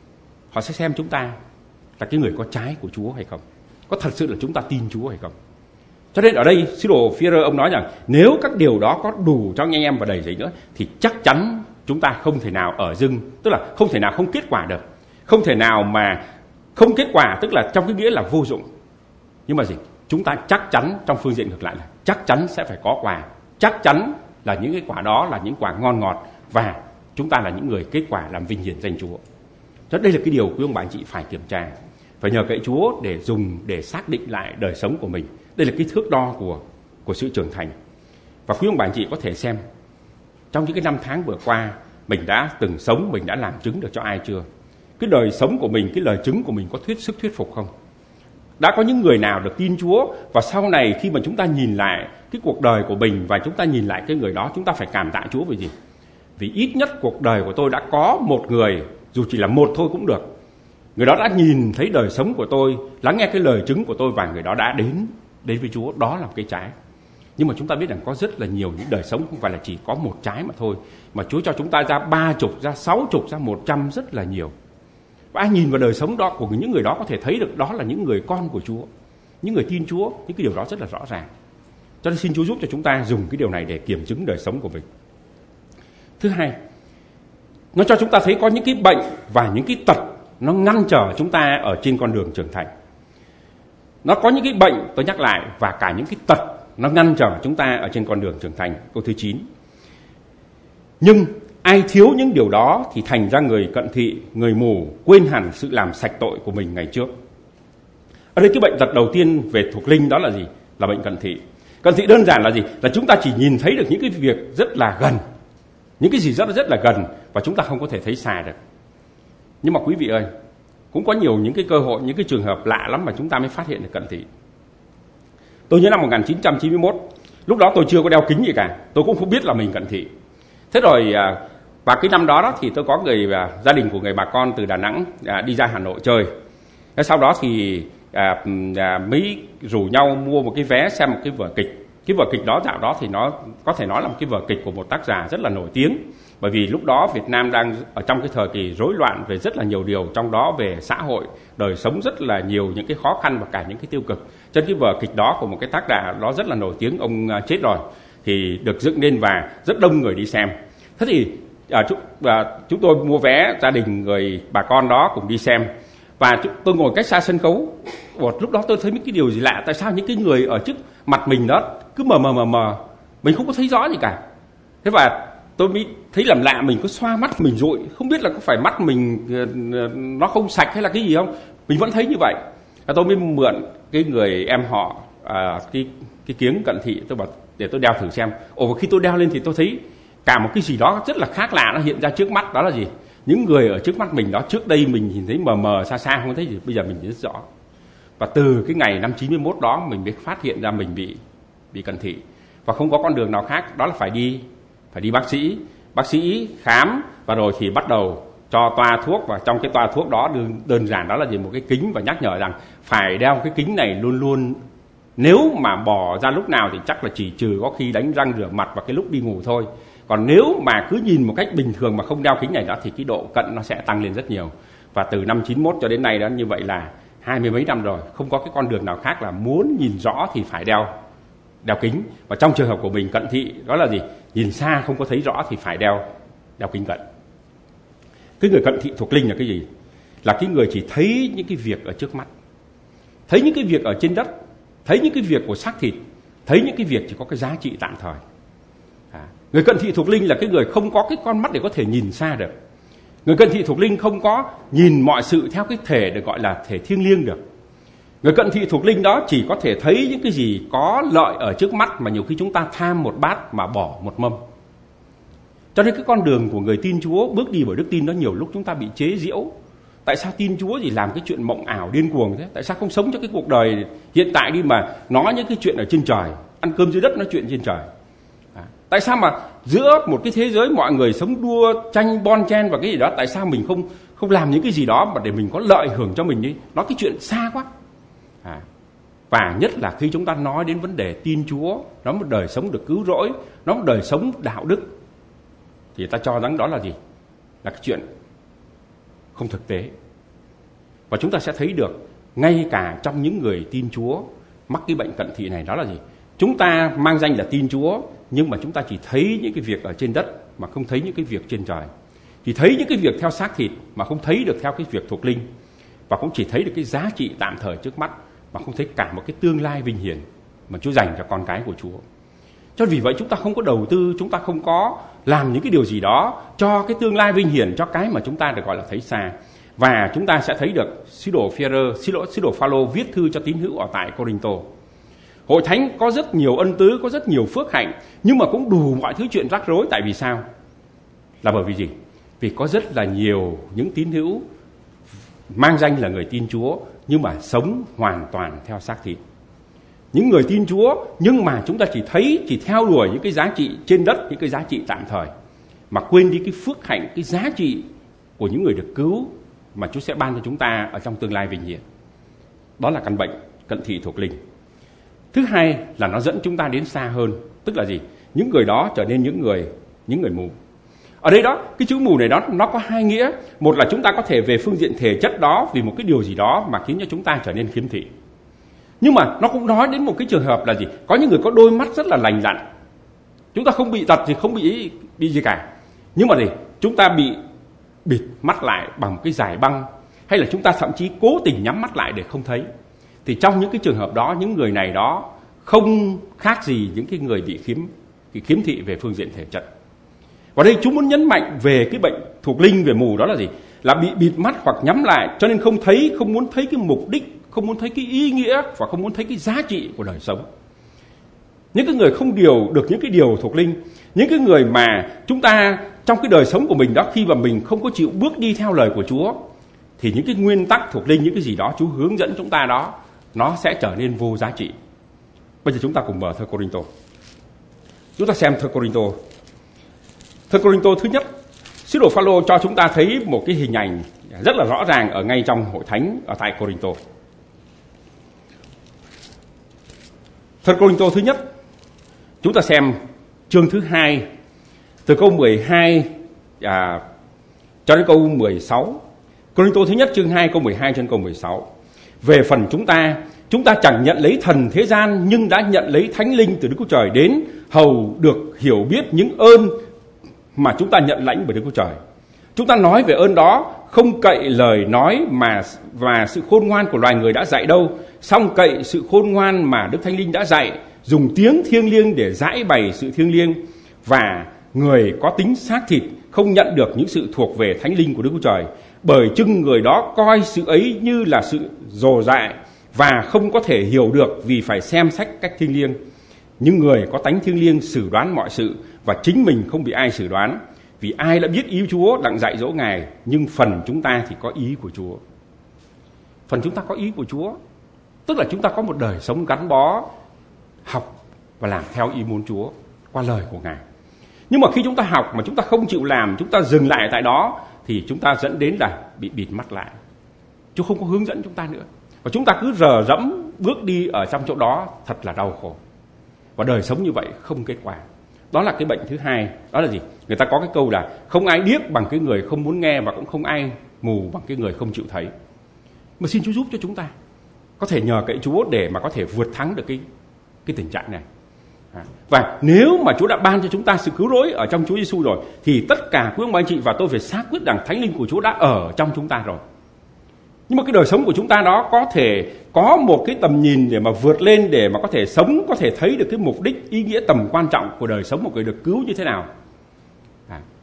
Họ sẽ xem chúng ta là cái người có trái của Chúa hay không, có thật sự là chúng ta tin Chúa hay không. Cho nên ở đây sứ đồ Phi-e-rơ ông nói rằng nếu các điều đó có đủ cho anh em và đầy dẫy nữa thì chắc chắn chúng ta không thể nào ở dưng, tức là không thể nào không kết quả được, không thể nào mà không kết quả, tức là trong cái nghĩa là vô dụng. Nhưng mà gì? Chúng ta chắc chắn trong phương diện ngược lại là chắc chắn sẽ phải có quả, chắc chắn là những cái quả đó là những quả ngon ngọt và chúng ta là những người kết quả làm vinh hiển danh Chúa. Cho đây là cái điều quý ông bà anh chị phải kiểm tra, phải nhờ cậy Chúa để dùng để xác định lại đời sống của mình. Đây là cái thước đo của sự trưởng thành. Và quý ông bà anh chị có thể xem trong những cái năm tháng vừa qua mình đã từng sống, mình đã làm chứng được cho ai chưa? Cái đời sống của mình, cái lời chứng của mình có sức thuyết phục không? Đã có những người nào được tin Chúa và sau này khi mà chúng ta nhìn lại cái cuộc đời của mình và chúng ta nhìn lại cái người đó, chúng ta phải cảm tạ Chúa vì gì? Vì ít nhất cuộc đời của tôi đã có một người, dù chỉ là một thôi cũng được, người đó đã nhìn thấy đời sống của tôi, lắng nghe cái lời chứng của tôi và người đó đã đến với Chúa. Đó là một cái trái. Nhưng mà chúng ta biết rằng có rất là nhiều những đời sống không phải là chỉ có một trái mà thôi, mà Chúa cho chúng ta ra 30, ra 60, ra 100, rất là nhiều. Và ai nhìn vào đời sống đó của những người đó có thể thấy được đó là những người con của Chúa, những người tin Chúa. Những cái điều đó rất là rõ ràng. Cho nên xin Chúa giúp cho chúng ta dùng cái điều này để kiểm chứng đời sống của mình. Thứ hai, nó cho chúng ta thấy có những cái bệnh và những cái tật nó ngăn trở chúng ta ở trên con đường trưởng thành. Nó có những cái bệnh, tôi nhắc lại, và cả những cái tật nó ngăn trở chúng ta ở trên con đường trưởng thành. Câu thứ 9. Nhưng ai thiếu những điều đó thì thành ra người cận thị, người mù, quên hẳn sự làm sạch tội của mình ngày trước. Ở đây cái bệnh tật đầu tiên về thuộc linh đó là gì? Là bệnh cận thị. Cận thị đơn giản là gì? Là chúng ta chỉ nhìn thấy được những cái việc rất là gần, những cái gì rất là gần và chúng ta không có thể thấy xa được. Nhưng mà quý vị ơi, cũng có nhiều những cái cơ hội, những cái trường hợp lạ lắm mà chúng ta mới phát hiện được cận thị. Tôi nhớ năm 1991, lúc đó tôi chưa có đeo kính gì cả, tôi cũng không biết là mình cận thị. Thế rồi và cái năm đó thì tôi có gia đình của người bà con từ Đà Nẵng đi ra Hà Nội chơi. Thế sau đó thì mới rủ nhau mua một cái vé xem một cái vở kịch. Cái vở kịch đó dạo đó thì nó có thể nói là một cái vở kịch của một tác giả rất là nổi tiếng. Bởi vì lúc đó Việt Nam đang ở trong cái thời kỳ rối loạn về rất là nhiều điều, trong đó về xã hội, đời sống rất là nhiều những cái khó khăn và cả những cái tiêu cực. Cho nên cái vở kịch đó của một cái tác giả đó rất là nổi tiếng, ông chết rồi, thì được dựng lên và rất đông người đi xem. Thế thì chúng tôi mua vé, gia đình người bà con đó cùng đi xem. Và tôi ngồi cách xa sân khấu. Lúc đó tôi thấy mấy cái điều gì lạ. Tại sao những cái người ở trước mặt mình đó cứ mờ, mình không có thấy rõ gì cả. Thế và tôi mới thấy làm lạ, mình cứ xoa mắt mình dụi, không biết là có phải mắt mình nó không sạch hay là cái gì không. Mình vẫn thấy như vậy. Và tôi mới mượn cái người em họ cái kiếng cận thị, tôi bảo để tôi đeo thử xem. Khi tôi đeo lên thì tôi thấy cả một cái gì đó rất là khác lạ nó hiện ra trước mắt. Đó là gì? Những người ở trước mắt mình đó, trước đây mình nhìn thấy mờ xa không thấy gì, bây giờ mình thấy rất rõ. Và từ cái ngày năm 91 đó mình mới phát hiện ra mình bị cận thị. Và không có con đường nào khác, đó là phải đi bác sĩ khám, và rồi thì bắt đầu cho toa thuốc. Và trong cái toa thuốc đó đơn giản đó là gì? Một cái kính, và nhắc nhở rằng phải đeo cái kính này luôn luôn. Nếu mà bỏ ra lúc nào thì chắc là chỉ trừ có khi đánh răng rửa mặt và cái lúc đi ngủ thôi. Còn nếu mà cứ nhìn một cách bình thường mà không đeo kính này đó thì cái độ cận nó sẽ tăng lên rất nhiều. Và từ năm 91 cho đến nay đó, như vậy là 20 mấy năm rồi, không có cái con đường nào khác là muốn nhìn rõ thì phải đeo kính. Và trong trường hợp của mình cận thị đó là gì? Nhìn xa không có thấy rõ thì phải đeo kính cận. Cái người cận thị thuộc linh là cái gì? Là cái người chỉ thấy những cái việc ở trước mắt, thấy những cái việc ở trên đất, thấy những cái việc của xác thịt, thấy những cái việc chỉ có cái giá trị tạm thời. Người cận thị thuộc linh là cái người không có cái con mắt để có thể nhìn xa được. Người cận thị thuộc linh không có nhìn mọi sự theo cái thể được gọi là thể thiêng liêng được. Người cận thị thuộc linh đó chỉ có thể thấy những cái gì có lợi ở trước mắt, mà nhiều khi chúng ta tham một bát mà bỏ một mâm. Cho nên cái con đường của người tin Chúa bước đi bởi đức tin đó nhiều lúc chúng ta bị chế giễu. Tại sao tin Chúa thì làm cái chuyện mộng ảo điên cuồng thế? Tại sao không sống cho cái cuộc đời hiện tại đi mà nói những cái chuyện ở trên trời, ăn cơm dưới đất nói chuyện trên trời? Tại sao mà giữa một cái thế giới mọi người sống đua tranh bon chen và cái gì đó, tại sao mình không làm những cái gì đó mà để mình có lợi hưởng cho mình đi? Nói cái chuyện xa quá. Và nhất là khi chúng ta nói đến vấn đề tin Chúa, nói một đời sống được cứu rỗi, nói một đời sống đạo đức, thì ta cho rằng đó là gì? Là cái chuyện không thực tế. Và chúng ta sẽ thấy được ngay cả trong những người tin Chúa mắc cái bệnh cận thị này, đó là gì? Chúng ta mang danh là tin Chúa, nhưng mà chúng ta chỉ thấy những cái việc ở trên đất mà không thấy những cái việc trên trời. Chỉ thấy những cái việc theo xác thịt mà không thấy được theo cái việc thuộc linh. Và cũng chỉ thấy được cái giá trị tạm thời trước mắt mà không thấy cả một cái tương lai vinh hiển mà Chúa dành cho con cái của Chúa. Cho vì vậy chúng ta không có đầu tư, chúng ta không có làm những cái điều gì đó cho cái tương lai vinh hiển, cho cái mà chúng ta được gọi là thấy xa. Và chúng ta sẽ thấy được sứ đồ Phao-lô viết thư cho tín hữu ở tại Cô-rinh-tô. Hội thánh có rất nhiều ân tứ, có rất nhiều phước hạnh, nhưng mà cũng đủ mọi thứ chuyện rắc rối. Tại vì sao? Là bởi vì gì? Vì có rất là nhiều những tín hữu mang danh là người tin Chúa nhưng mà sống hoàn toàn theo xác thịt. Những người tin Chúa nhưng mà chúng ta chỉ theo đuổi những cái giá trị trên đất, những cái giá trị tạm thời, mà quên đi cái phước hạnh, cái giá trị của những người được cứu mà Chúa sẽ ban cho chúng ta ở trong tương lai vinh hiển. Đó là căn bệnh cận thị thuộc linh. Thứ hai là nó dẫn chúng ta đến xa hơn, tức là gì? Những người đó trở nên những người mù. Ở đây đó, cái chữ mù này đó nó có hai nghĩa. Một là chúng ta có thể về phương diện thể chất đó vì một cái điều gì đó mà khiến cho chúng ta trở nên khiếm thị. Nhưng mà nó cũng nói đến một cái trường hợp là gì? Có những người có đôi mắt rất là lành lặn. Chúng ta không bị tật thì không bị gì cả. Nhưng mà gì? Chúng ta bị bịt mắt lại bằng một cái dải băng, hay là chúng ta thậm chí cố tình nhắm mắt lại để không thấy. Thì trong những cái trường hợp đó, những người này đó không khác gì những cái người bị khiếm thị về phương diện thể chất. Và đây chúng muốn nhấn mạnh về cái bệnh thuộc linh về mù, đó là gì? Là bị bịt mắt hoặc nhắm lại, cho nên không muốn thấy cái mục đích, không muốn thấy cái ý nghĩa và không muốn thấy cái giá trị của đời sống. Những cái người không điều được những cái điều thuộc linh, những cái người mà chúng ta trong cái đời sống của mình đó, khi mà mình không có chịu bước đi theo lời của Chúa, thì những cái nguyên tắc thuộc linh, những cái gì đó Chúa hướng dẫn chúng ta đó, nó sẽ trở nên vô giá trị. Bây giờ chúng ta cùng mở thơ Cô-rinh-tô. Chúng ta xem thơ Cô-rinh-tô. Thơ Cô-rinh-tô thứ nhất, sứ đồ Phao-lô cho chúng ta thấy một cái hình ảnh rất là rõ ràng ở ngay trong hội thánh ở tại Cô-rinh-tô. Thơ Cô-rinh-tô thứ nhất, chúng ta xem chương thứ 2 từ câu 12 cho đến câu 16. Cô-rinh-tô thứ nhất chương 2 câu 12 cho đến câu 16. Về phần chúng ta chẳng nhận lấy thần thế gian, nhưng đã nhận lấy Thánh Linh từ Đức Chúa Trời đến, hầu được hiểu biết những ơn mà chúng ta nhận lãnh bởi Đức Chúa Trời. Chúng ta nói về ơn đó, không cậy lời nói và sự khôn ngoan của loài người đã dạy đâu, song cậy sự khôn ngoan mà Đức Thánh Linh đã dạy, dùng tiếng thiêng liêng để giải bày sự thiêng liêng. Và người có tính xác thịt không nhận được những sự thuộc về Thánh Linh của Đức Chúa Trời, bởi chưng người đó coi sự ấy như là sự dồ dại và không có thể hiểu được vì phải xem sách cách thiêng liêng. Nhưng người có tánh thiêng liêng xử đoán mọi sự, và chính mình không bị ai xử đoán, vì ai đã biết ý Chúa đặng dạy dỗ Ngài, nhưng phần chúng ta thì có ý của Chúa. Phần chúng ta có ý của Chúa, tức là chúng ta có một đời sống gắn bó, học và làm theo ý muốn Chúa qua lời của Ngài. Nhưng mà khi chúng ta học mà chúng ta không chịu làm, chúng ta dừng lại tại đó, thì chúng ta dẫn đến là bị bịt mắt lại. Chúa không có hướng dẫn chúng ta nữa, và chúng ta cứ rờ rẫm bước đi ở trong chỗ đó, thật là đau khổ. Và đời sống như vậy không kết quả. Đó là cái bệnh thứ hai. Đó là gì? Người ta có cái câu là không ai điếc bằng cái người không muốn nghe, và cũng không ai mù bằng cái người không chịu thấy. Mà xin Chúa giúp cho chúng ta có thể nhờ cậy Chúa để mà có thể vượt thắng được cái tình trạng này. Và nếu mà Chúa đã ban cho chúng ta sự cứu rỗi ở trong Chúa Giêsu rồi, thì tất cả quý ông bà anh chị và tôi phải xác quyết rằng Thánh Linh của Chúa đã ở trong chúng ta rồi. Nhưng mà cái đời sống của chúng ta đó có thể có một cái tầm nhìn để mà vượt lên, để mà có thể sống, có thể thấy được cái mục đích, ý nghĩa, tầm quan trọng của đời sống một người được cứu như thế nào.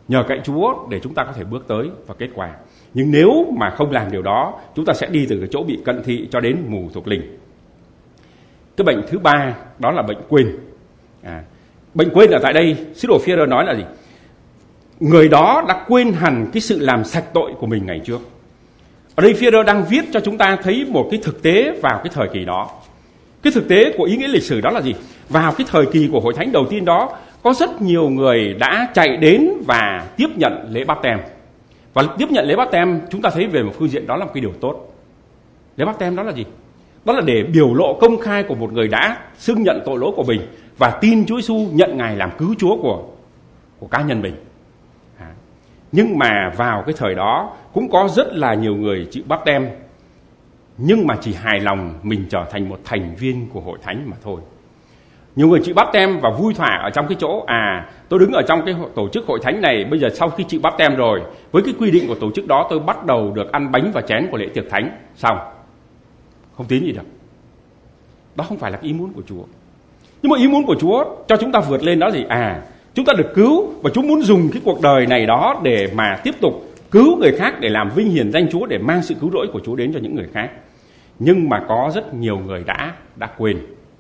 nhờ cậy Chúa để chúng ta có thể bước tới và kết quả. Nhưng nếu mà không làm điều đó, chúng ta sẽ đi từ cái chỗ bị cận thị cho đến mù thuộc linh. Cái bệnh thứ ba đó là bệnh quên. Bệnh quên ở tại đây, sứ đồ Phi-e-rơ nói là gì? Người đó đã quên hẳn cái sự làm sạch tội của mình ngày trước. Ở đây Phi-e-rơ đang viết cho chúng ta thấy một cái thực tế vào cái thời kỳ đó. Cái thực tế của ý nghĩa lịch sử đó là gì? Vào cái thời kỳ của hội thánh đầu tiên đó, có rất nhiều người đã chạy đến và tiếp nhận lễ báp têm. Và tiếp nhận lễ báp têm, chúng ta thấy về một phương diện đó là một cái điều tốt. Lễ báp têm đó là gì? Đó là để biểu lộ công khai của một người đã xưng nhận tội lỗi của mình và tin Chúa Giêsu, nhận Ngài làm cứu Chúa của cá nhân mình. Nhưng mà vào cái thời đó cũng có rất là nhiều người chịu báp têm, nhưng mà chỉ hài lòng mình trở thành một thành viên của hội thánh mà thôi. Nhiều người chịu báp têm và vui thỏa ở trong cái chỗ tôi đứng ở trong cái tổ chức hội thánh này, bây giờ sau khi chịu báp têm rồi, với cái quy định của tổ chức đó tôi bắt đầu được ăn bánh và chén của lễ tiệc thánh, xong không tiến gì được. Đó không phải là cái ý muốn của Chúa. Nhưng mà ý muốn của Chúa cho chúng ta vượt lên đó gì? Chúng ta được cứu và Chúa muốn dùng cái cuộc đời này đó để mà tiếp tục cứu người khác, để làm vinh hiển danh Chúa, để mang sự cứu rỗi của Chúa đến cho những người khác. Nhưng mà có rất nhiều người đã quên.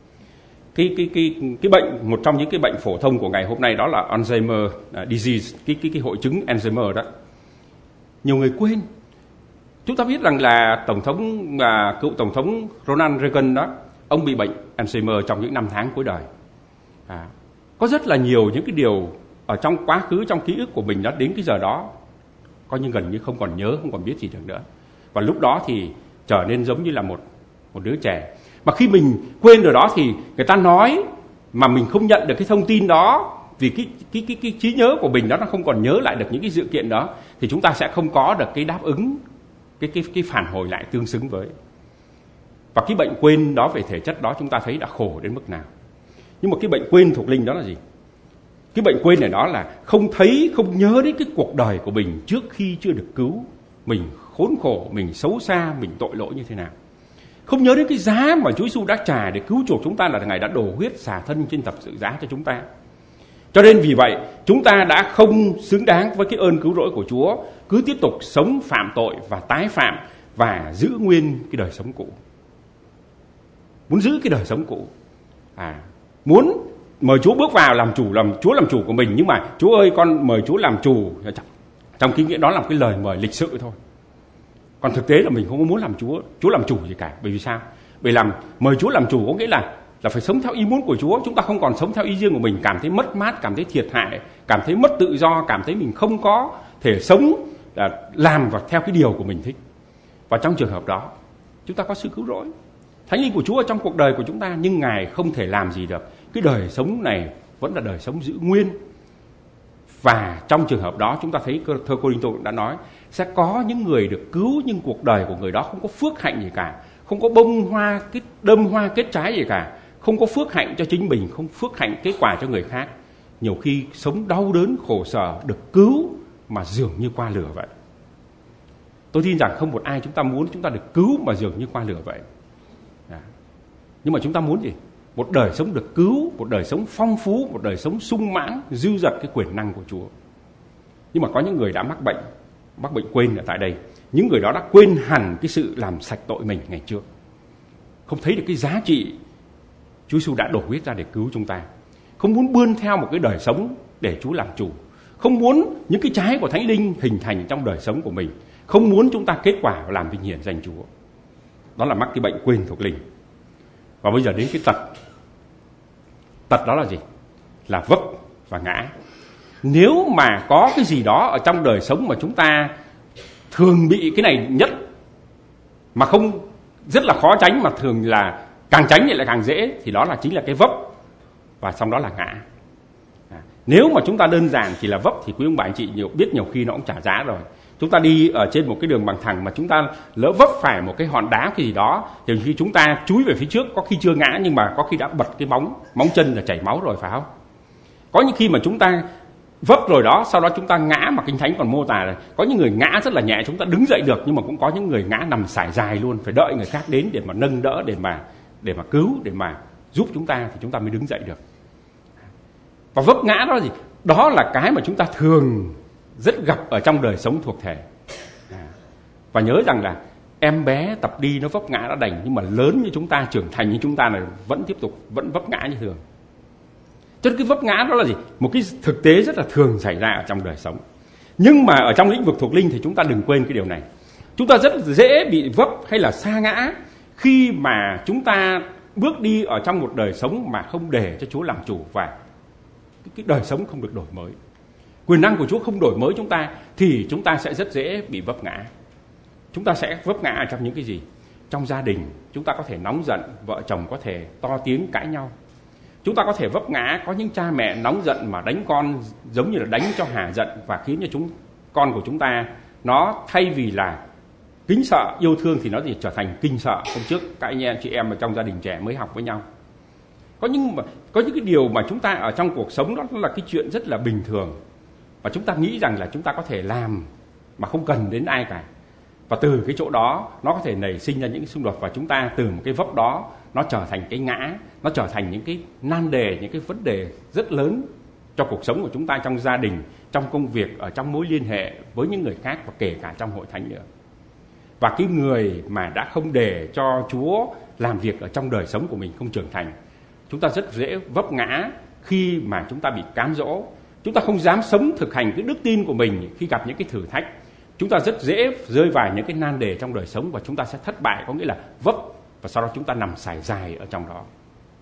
Cái bệnh, một trong những cái bệnh phổ thông của ngày hôm nay đó là Alzheimer disease, cái hội chứng Alzheimer đó. Nhiều người quên. Chúng ta biết rằng là cựu tổng thống Ronald Reagan đó, ông bị bệnh Alzheimer trong những năm tháng cuối đời. Có rất là nhiều những cái điều ở trong quá khứ, trong ký ức của mình đó, đến cái giờ đó coi như gần như không còn nhớ, không còn biết gì được nữa. Và lúc đó thì trở nên giống như là một đứa trẻ. Mà khi mình quên rồi đó thì người ta nói mà mình không nhận được cái thông tin đó, vì cái trí nhớ của mình đó nó không còn nhớ lại được những cái sự kiện đó, thì chúng ta sẽ không có được cái đáp ứng, cái phản hồi lại tương xứng với. Và cái bệnh quên đó về thể chất đó chúng ta thấy đã khổ đến mức nào. Nhưng mà cái bệnh quên thuộc linh đó là gì? Cái bệnh quên này đó là không thấy, không nhớ đến cái cuộc đời của mình trước khi chưa được cứu. Mình khốn khổ, mình xấu xa, mình tội lỗi như thế nào. Không nhớ đến cái giá mà Chúa Giêsu đã trả để cứu chuộc chúng ta, là Ngài đã đổ huyết xả thân trên thập tự giá cho chúng ta. Cho nên vì vậy, chúng ta đã không xứng đáng với cái ơn cứu rỗi của Chúa, cứ tiếp tục sống phạm tội và tái phạm và giữ nguyên cái đời sống cũ. Muốn giữ cái đời sống cũ, muốn mời Chúa bước vào làm chủ, Chúa làm chủ của mình, nhưng mà Chúa ơi, con mời Chúa làm chủ, trong cái nghĩa đó là một cái lời mời lịch sự thôi. Còn thực tế là mình không muốn làm Chúa làm chủ gì cả. Bởi vì sao? Bởi mời Chúa làm chủ có nghĩa là phải sống theo ý muốn của Chúa. Chúng ta không còn sống theo ý riêng của mình, cảm thấy mất mát, cảm thấy thiệt hại, cảm thấy mất tự do, cảm thấy mình không có thể sống làm và theo cái điều của mình thích. Và trong trường hợp đó, chúng ta có sự cứu rỗi. Thánh linh của Chúa ở trong cuộc đời của chúng ta, nhưng Ngài không thể làm gì được. Cái đời sống này vẫn là đời sống giữ nguyên. Và trong trường hợp đó chúng ta thấy thơ Cô-rinh-tô đã nói sẽ có những người được cứu, nhưng cuộc đời của người đó không có phước hạnh gì cả, không có đơm hoa kết trái gì cả, không có phước hạnh cho chính mình, không phước hạnh kết quả cho người khác. Nhiều khi sống đau đớn khổ sở, được cứu mà dường như qua lửa vậy. Tôi tin rằng không một ai chúng ta muốn chúng ta được cứu mà dường như qua lửa vậy. Nhưng mà chúng ta muốn gì? Một đời sống được cứu, một đời sống phong phú, một đời sống sung mãn, dư dật cái quyền năng của Chúa. Nhưng mà có những người đã mắc bệnh quên ở tại đây. Những người đó đã quên hẳn cái sự làm sạch tội mình ngày trước. Không thấy được cái giá trị Chúa Giêsu đã đổ huyết ra để cứu chúng ta. Không muốn bươn theo một cái đời sống để Chúa làm chủ. Không muốn những cái trái của Thánh Linh hình thành trong đời sống của mình. Không muốn chúng ta kết quả và làm vinh hiển danh Chúa. Đó là mắc cái bệnh quên thuộc linh. Và bây giờ đến cái tật. Tật đó là gì? Là vấp và ngã. Nếu mà có cái gì đó ở trong đời sống mà chúng ta thường bị cái này nhất, mà không rất là khó tránh, mà thường là càng tránh thì lại càng dễ, thì đó là chính là cái vấp, và xong đó là ngã. Nếu mà chúng ta đơn giản chỉ là vấp thì quý ông bà anh chị biết nhiều khi nó cũng trả giá rồi. Chúng ta đi ở trên một cái đường bằng thẳng mà chúng ta lỡ vấp phải một cái hòn đá cái gì đó, thì khi chúng ta chúi về phía trước, có khi chưa ngã nhưng mà có khi đã bật cái móng chân là chảy máu rồi, phải không? Có những khi mà chúng ta vấp rồi đó, sau đó chúng ta ngã, mà Kinh Thánh còn mô tả là có những người ngã rất là nhẹ, chúng ta đứng dậy được, nhưng mà cũng có những người ngã nằm sải dài luôn, phải đợi người khác đến để mà nâng đỡ, để mà cứu, để mà giúp chúng ta thì chúng ta mới đứng dậy được. Và vấp ngã đó là gì? Đó là cái mà chúng ta thường rất gặp ở trong đời sống thuộc thể. Và nhớ rằng là em bé tập đi nó vấp ngã đã đành, nhưng mà lớn như chúng ta, trưởng thành như chúng ta là vẫn tiếp tục vẫn vấp ngã như thường. Cho nên cái vấp ngã đó là gì? Một cái thực tế rất là thường xảy ra ở trong đời sống. Nhưng mà ở trong lĩnh vực thuộc linh thì chúng ta đừng quên cái điều này. Chúng ta rất dễ bị vấp hay là sa ngã khi mà chúng ta bước đi ở trong một đời sống mà không để cho Chúa làm chủ, và cái đời sống không được đổi mới. Quyền năng của Chúa không đổi mới chúng ta thì chúng ta sẽ rất dễ bị vấp ngã. Chúng ta sẽ vấp ngã trong những cái gì? Trong gia đình, chúng ta có thể nóng giận, vợ chồng có thể to tiếng cãi nhau. Chúng ta có thể vấp ngã, có những cha mẹ nóng giận mà đánh con giống như là đánh cho hả giận, và khiến cho con của chúng ta nó thay vì là kính sợ, yêu thương thì nó chỉ trở thành kinh sợ. Hôm trước các anh chị em ở trong gia đình trẻ mới học với nhau. Có những cái điều mà chúng ta ở trong cuộc sống đó là cái chuyện rất là bình thường, và chúng ta nghĩ rằng là chúng ta có thể làm mà không cần đến ai cả. Và từ cái chỗ đó nó có thể nảy sinh ra những xung đột, và chúng ta từ một cái vấp đó nó trở thành cái ngã, nó trở thành những cái nan đề, những cái vấn đề rất lớn cho cuộc sống của chúng ta, trong gia đình, trong công việc, ở trong mối liên hệ với những người khác, và kể cả trong hội thánh nữa. Và cái người mà đã không để cho Chúa làm việc ở trong đời sống của mình, không trưởng thành, chúng ta rất dễ vấp ngã khi mà chúng ta bị cám dỗ. Chúng ta không dám sống thực hành cái đức tin của mình khi gặp những cái thử thách. Chúng ta rất dễ rơi vào những cái nan đề trong đời sống, và chúng ta sẽ thất bại, có nghĩa là vấp, và sau đó chúng ta nằm sải dài ở trong đó.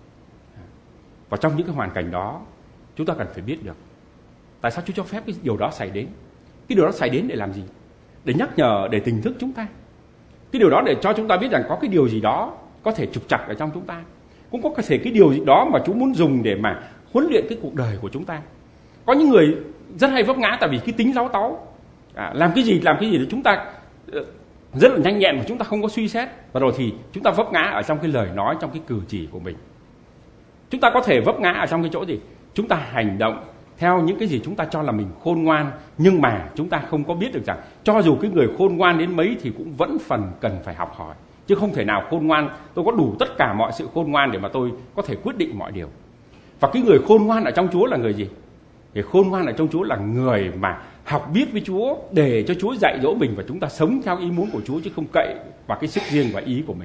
Và trong những cái hoàn cảnh đó, chúng ta cần phải biết được tại sao Chúa cho phép cái điều đó xảy đến. Cái điều đó xảy đến để làm gì? Để nhắc nhở, để tỉnh thức chúng ta. Cái điều đó để cho chúng ta biết rằng có cái điều gì đó có thể trục trặc ở trong chúng ta. Cũng có thể cái điều gì đó mà Chúa muốn dùng để mà huấn luyện cái cuộc đời của chúng ta. Có những người rất hay vấp ngã tại vì cái tính láu táu. Làm cái gì thì chúng ta rất là nhanh nhẹn mà chúng ta không có suy xét, và rồi thì chúng ta vấp ngã ở trong cái lời nói, trong cái cử chỉ của mình. Chúng ta có thể vấp ngã ở trong cái chỗ gì? Chúng ta hành động theo những cái gì chúng ta cho là mình khôn ngoan, nhưng mà chúng ta không có biết được rằng cho dù cái người khôn ngoan đến mấy thì cũng vẫn phần cần phải học hỏi, chứ không thể nào khôn ngoan tôi có đủ tất cả mọi sự khôn ngoan để mà tôi có thể quyết định mọi điều. Và cái người khôn ngoan ở trong Chúa là người gì? Người khôn ngoan ở trong Chúa là người mà học biết với Chúa, để cho Chúa dạy dỗ mình, và chúng ta sống theo ý muốn của Chúa, chứ không cậy vào cái sức riêng và ý của mình.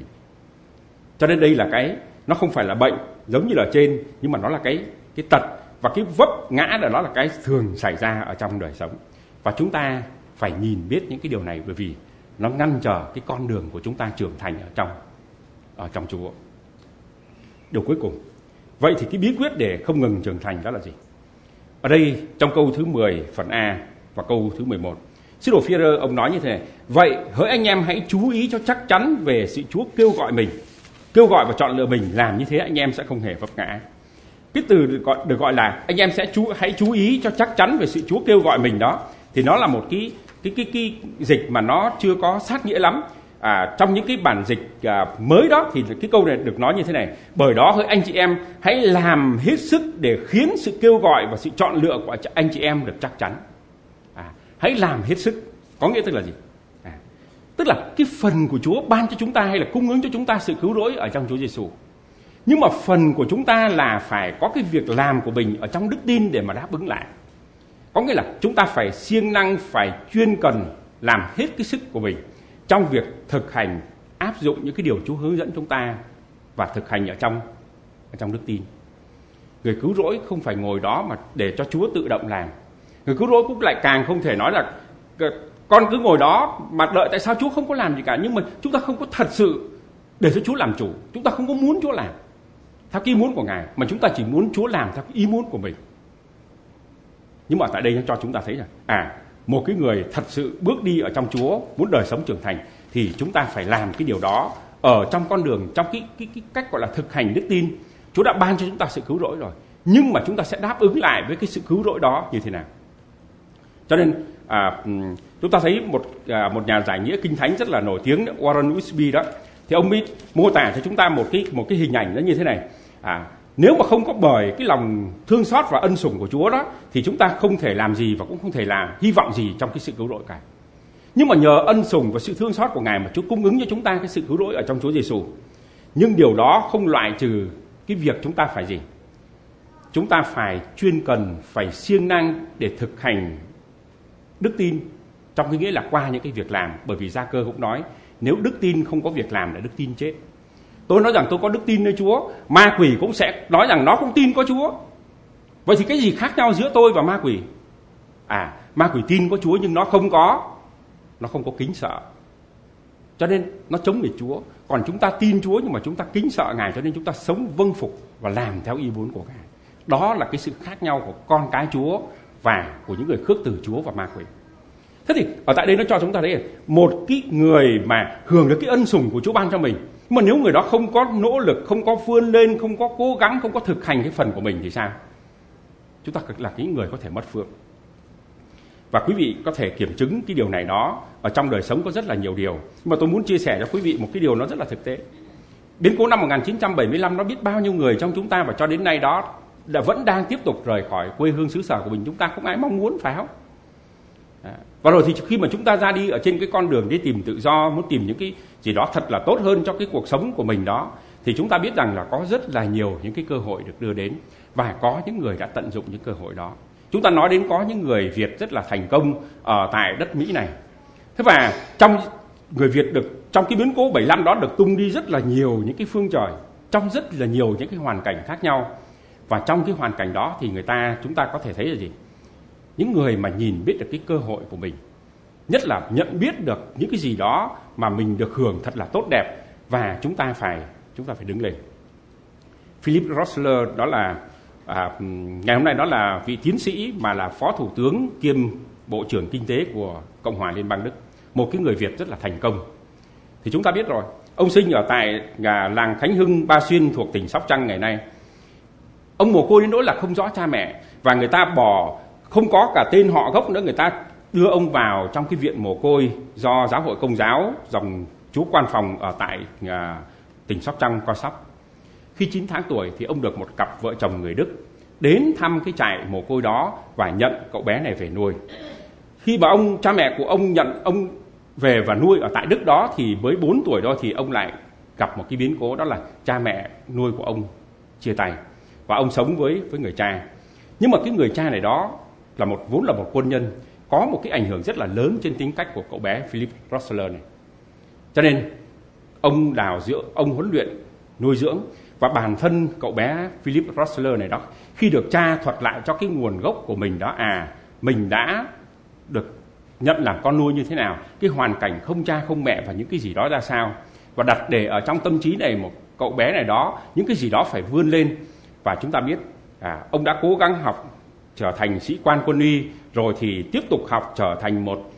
Cho nên đây là cái, nó không phải là bệnh giống như là trên, nhưng mà nó là cái tật, và cái vấp ngã là nó là cái thường xảy ra ở trong đời sống. Và chúng ta phải nhìn biết những cái điều này, bởi vì nó ngăn trở cái con đường của chúng ta trưởng thành ở trong Chúa. Điều cuối cùng, vậy thì cái bí quyết để không ngừng trưởng thành đó là gì? Ở đây trong câu thứ 10 phần A và câu thứ 11, sứ đồ Phi-e-rơ ông nói như thế này: vậy hỡi anh em hãy chú ý cho chắc chắn về sự Chúa kêu gọi mình, kêu gọi và chọn lựa mình, làm như thế anh em sẽ không hề vấp ngã. Cái từ được gọi là anh em hãy chú ý cho chắc chắn về sự Chúa kêu gọi mình đó, thì nó là một cái dịch mà nó chưa có sát nghĩa lắm. Trong những cái bản dịch mới đó thì cái câu này được nói như thế này: bởi đó hỡi anh chị em hãy làm hết sức để khiến sự kêu gọi và sự chọn lựa của anh chị em được chắc chắn. Hãy làm hết sức có nghĩa tức là gì? Tức là cái phần của Chúa ban cho chúng ta, hay là cung ứng cho chúng ta sự cứu rỗi ở trong Chúa Giêsu. Nhưng mà phần của chúng ta là phải có cái việc làm của mình ở trong đức tin để mà đáp ứng lại. Có nghĩa là chúng ta phải siêng năng, phải chuyên cần làm hết cái sức của mình trong việc thực hành, áp dụng những cái điều Chúa hướng dẫn chúng ta và thực hành ở trong đức tin. Người cứu rỗi không phải ngồi đó mà để cho Chúa tự động làm. Người cứu rỗi cũng lại càng không thể nói là con cứ ngồi đó mà đợi tại sao Chúa không có làm gì cả. Nhưng mà chúng ta không có thật sự để cho Chúa làm chủ. Chúng ta không có muốn Chúa làm theo cái ý muốn của Ngài, mà chúng ta chỉ muốn Chúa làm theo cái ý muốn của mình. Nhưng mà tại đây nó cho chúng ta thấy rằng một cái người thật sự bước đi ở trong Chúa, muốn đời sống trưởng thành, thì chúng ta phải làm cái điều đó ở trong con đường, trong cái cách gọi là thực hành đức tin. Chúa đã ban cho chúng ta sự cứu rỗi rồi, nhưng mà chúng ta sẽ đáp ứng lại với cái sự cứu rỗi đó như thế nào. Cho nên chúng ta thấy một nhà giải nghĩa kinh thánh rất là nổi tiếng, Warren Wiersbe đó, thì ông ấy mô tả cho chúng ta một cái hình ảnh nó như thế này: nếu mà không có bởi cái lòng thương xót và ân sủng của Chúa đó, thì chúng ta không thể làm gì và cũng không thể làm hy vọng gì trong cái sự cứu rỗi cả. Nhưng mà nhờ ân sủng và sự thương xót của Ngài mà Chúa cung ứng cho chúng ta cái sự cứu rỗi ở trong Chúa Giêsu. Nhưng điều đó không loại trừ cái việc chúng ta phải gì? Chúng ta phải chuyên cần, phải siêng năng để thực hành Đức tin trong cái nghĩa là qua những cái việc làm, bởi vì Gia-cơ cũng nói nếu đức tin không có việc làm là đức tin chết. Tôi nói rằng tôi có đức tin nơi Chúa, ma quỷ cũng sẽ nói rằng nó cũng tin có Chúa. Vậy thì cái gì khác nhau giữa tôi và ma quỷ? Ma quỷ tin có Chúa nhưng nó không có kính sợ, cho nên nó chống nghịch Chúa. Còn chúng ta tin Chúa nhưng mà chúng ta kính sợ Ngài, cho nên chúng ta sống vâng phục và làm theo ý muốn của Ngài. Đó là cái sự khác nhau của con cái Chúa và của những người khước từ Chúa và ma quỷ. Thế thì ở tại đây nó cho chúng ta thấy một cái người mà hưởng được cái ân sủng của Chúa ban cho mình, nhưng mà nếu người đó không có nỗ lực, không có vươn lên, không có cố gắng, không có thực hành cái phần của mình thì sao? Chúng ta là cái người có thể mất phước. Và quý vị có thể kiểm chứng cái điều này đó ở trong đời sống có rất là nhiều điều. Nhưng mà tôi muốn chia sẻ cho quý vị một cái điều nó rất là thực tế. Biến cố năm 1975 nó biết bao nhiêu người trong chúng ta và cho đến nay đó vẫn đang tiếp tục rời khỏi quê hương xứ sở của mình. Chúng ta không ai mong muốn, phải không? Và rồi thì khi mà chúng ta ra đi ở trên cái con đường đi tìm tự do, muốn tìm những cái gì đó thật là tốt hơn cho cái cuộc sống của mình đó, thì chúng ta biết rằng là có rất là nhiều những cái cơ hội được đưa đến, và có những người đã tận dụng những cơ hội đó. Chúng ta nói đến có những người Việt rất là thành công ở tại đất Mỹ này. Thế và trong người Việt được trong cái biến cố 75 đó được tung đi rất là nhiều những cái phương trời, trong rất là nhiều những cái hoàn cảnh khác nhau. Và trong cái hoàn cảnh đó thì chúng ta có thể thấy là gì? Những người mà nhìn biết được cái cơ hội của mình, nhất là nhận biết được những cái gì đó mà mình được hưởng thật là tốt đẹp, và chúng ta phải đứng lên. Philip Rosler đó là ngày hôm nay đó là vị tiến sĩ mà là phó thủ tướng kiêm bộ trưởng kinh tế của Cộng hòa Liên bang Đức, một cái người Việt rất là thành công. Thì chúng ta biết rồi, ông sinh ở tại làng Khánh Hưng, Ba Xuyên thuộc tỉnh Sóc Trăng ngày nay. Ông mồ côi đến nỗi là không rõ cha mẹ, và người ta không có cả tên họ gốc nữa, người ta đưa ông vào trong cái viện mồ côi do Giáo hội Công giáo dòng Chúa Quan Phòng ở tại tỉnh Sóc Trăng coi sóc. Khi 9 tháng tuổi thì ông được một cặp vợ chồng người Đức đến thăm cái trại mồ côi đó và nhận cậu bé này về nuôi. Khi mà cha mẹ của ông nhận ông về và nuôi ở tại Đức đó thì với 4 tuổi đó thì ông lại gặp một cái biến cố, đó là cha mẹ nuôi của ông chia tay và ông sống với người cha. Nhưng mà cái người cha này đó vốn là một quân nhân, có một cái ảnh hưởng rất là lớn trên tính cách của cậu bé Philip Rosler này. Cho nên ông đào dưỡng, ông huấn luyện, nuôi dưỡng, và bản thân cậu bé Philip Rosler này đó, khi được cha thuật lại cho cái nguồn gốc của mình đó, mình đã được nhận làm con nuôi như thế nào, cái hoàn cảnh không cha không mẹ và những cái gì đó ra sao, và đặt để ở trong tâm trí này một cậu bé này đó những cái gì đó phải vươn lên. Và chúng ta biết ông đã cố gắng học trở thành sĩ quan quân y, rồi thì tiếp tục học trở thành một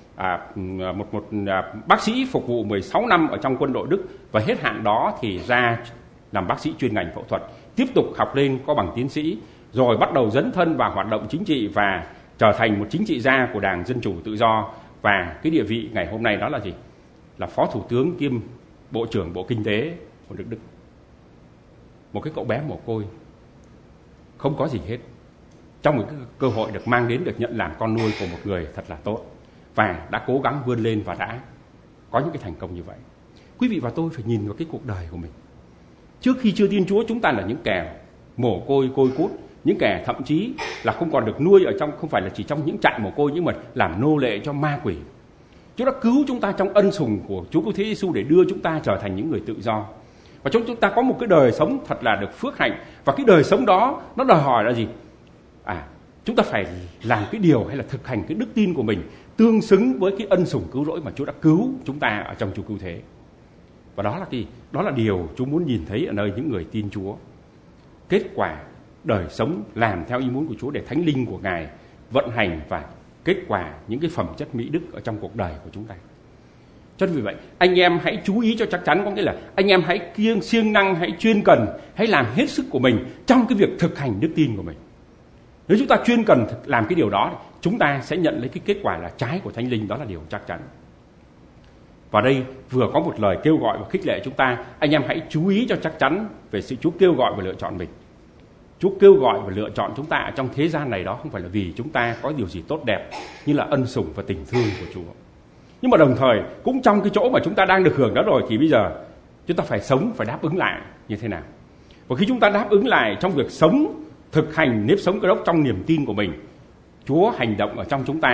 bác sĩ phục vụ 16 năm ở trong quân đội Đức, và hết hạn đó thì ra làm bác sĩ chuyên ngành phẫu thuật, tiếp tục học lên có bằng tiến sĩ, rồi bắt đầu dấn thân vào hoạt động chính trị và trở thành một chính trị gia của Đảng Dân Chủ Tự Do. Và cái địa vị ngày hôm nay đó là gì? Là phó thủ tướng kiêm bộ trưởng bộ kinh tế của nước Đức. Một cái cậu bé mồ côi, không có gì hết, trong một cái cơ hội được mang đến, được nhận làm con nuôi của một người thật là tốt, và đã cố gắng vươn lên và đã có những cái thành công như vậy. Quý vị và tôi phải nhìn vào cái cuộc đời của mình. Trước khi chưa tin Chúa, chúng ta là những kẻ mồ côi, côi cút, những kẻ thậm chí là không còn được nuôi ở trong, không phải là chỉ trong những trại mồ côi, nhưng mà làm nô lệ cho ma quỷ. Chúa đã cứu chúng ta trong ân sủng của Chúa Cứu Thế Giêsu để đưa chúng ta trở thành những người tự do. Và chúng ta có một cái đời sống thật là được phước hạnh, và cái đời sống đó nó đòi hỏi là gì? Chúng ta phải làm cái điều hay là thực hành cái đức tin của mình tương xứng với cái ân sủng cứu rỗi mà Chúa đã cứu chúng ta ở trong Chúa Cứu Thế. Và đó là gì? Đó là điều Chúa muốn nhìn thấy ở nơi những người tin Chúa. Kết quả đời sống làm theo ý muốn của Chúa để Thánh Linh của Ngài vận hành, và kết quả những cái phẩm chất mỹ đức ở trong cuộc đời của chúng ta. Cho nên vì vậy, anh em hãy chú ý cho chắc chắn, có nghĩa là anh em hãy siêng năng, hãy chuyên cần, hãy làm hết sức của mình trong cái việc thực hành đức tin của mình. Nếu chúng ta chuyên cần làm cái điều đó, chúng ta sẽ nhận lấy cái kết quả là trái của Thánh Linh, đó là điều chắc chắn. Và đây vừa có một lời kêu gọi và khích lệ chúng ta, anh em hãy chú ý cho chắc chắn về sự Chúa kêu gọi và lựa chọn mình. Chúa kêu gọi và lựa chọn chúng ta trong thế gian này đó không phải là vì chúng ta có điều gì tốt đẹp, như là ân sủng và tình thương của Chúa. Nhưng mà đồng thời cũng trong cái chỗ mà chúng ta đang được hưởng đó rồi, thì bây giờ chúng ta phải sống, phải đáp ứng lại như thế nào. Và khi chúng ta đáp ứng lại trong việc sống, thực hành nếp sống Cơ Đốc trong niềm tin của mình, Chúa hành động ở trong chúng ta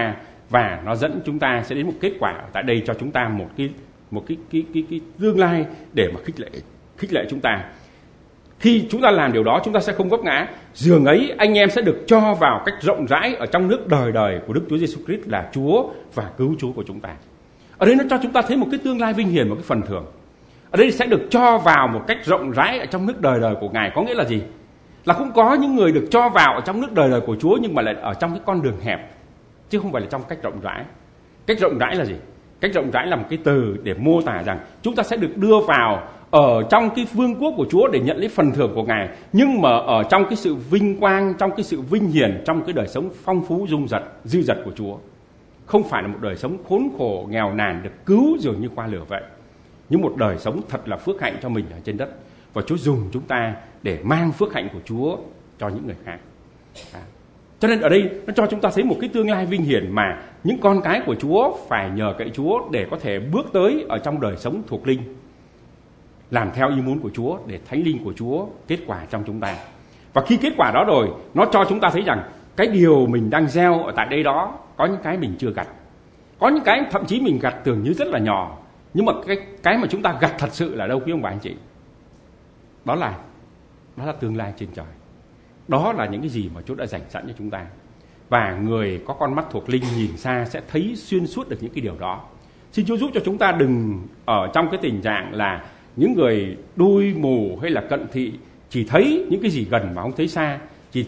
và nó dẫn chúng ta sẽ đến một kết quả tại đây cho chúng ta một cái tương lai để mà khích lệ chúng ta. Khi chúng ta làm điều đó, chúng ta sẽ không vấp ngã. Dường ấy anh em sẽ được cho vào cách rộng rãi ở trong nước đời đời của Đức Chúa Giêsu Christ là Chúa và cứu Chúa của chúng ta. Ở đây nó cho chúng ta thấy một cái tương lai vinh hiển, một cái phần thưởng. Ở đây sẽ được cho vào một cách rộng rãi ở trong nước đời đời của Ngài. Có nghĩa là gì? Là cũng có những người được cho vào ở trong nước đời đời của Chúa, nhưng mà lại ở trong cái con đường hẹp, chứ không phải là trong cách rộng rãi. Cách rộng rãi là gì? Cách rộng rãi là một cái từ để mô tả rằng chúng ta sẽ được đưa vào ở trong cái vương quốc của Chúa để nhận lấy phần thưởng của Ngài, nhưng mà ở trong cái sự vinh quang, trong cái sự vinh hiển, trong cái đời sống phong phú dư dật của Chúa. Không phải là một đời sống khốn khổ nghèo nàn được cứu dường như qua lửa vậy, nhưng một đời sống thật là phước hạnh cho mình ở trên đất, và Chúa dùng chúng ta để mang phước hạnh của Chúa cho những người khác. Cho nên ở đây nó cho chúng ta thấy một cái tương lai vinh hiển mà những con cái của Chúa phải nhờ cậy Chúa để có thể bước tới ở trong đời sống thuộc linh, làm theo ý muốn của Chúa để thánh linh của Chúa kết quả trong chúng ta. Và khi kết quả đó rồi, nó cho chúng ta thấy rằng cái điều mình đang gieo ở tại đây đó, có những cái mình chưa gặt, có những cái thậm chí mình gặt tưởng như rất là nhỏ, nhưng mà cái mà chúng ta gặt thật sự là đâu quý ông bà anh chị? Đó là tương lai trên trời. Đó là những cái gì mà Chúa đã dành sẵn cho chúng ta. Và người có con mắt thuộc linh nhìn xa sẽ thấy xuyên suốt được những cái điều đó. Xin Chúa giúp cho chúng ta đừng ở trong cái tình trạng là những người đuôi mù hay là cận thị, chỉ thấy những cái gì gần mà không thấy xa, chỉ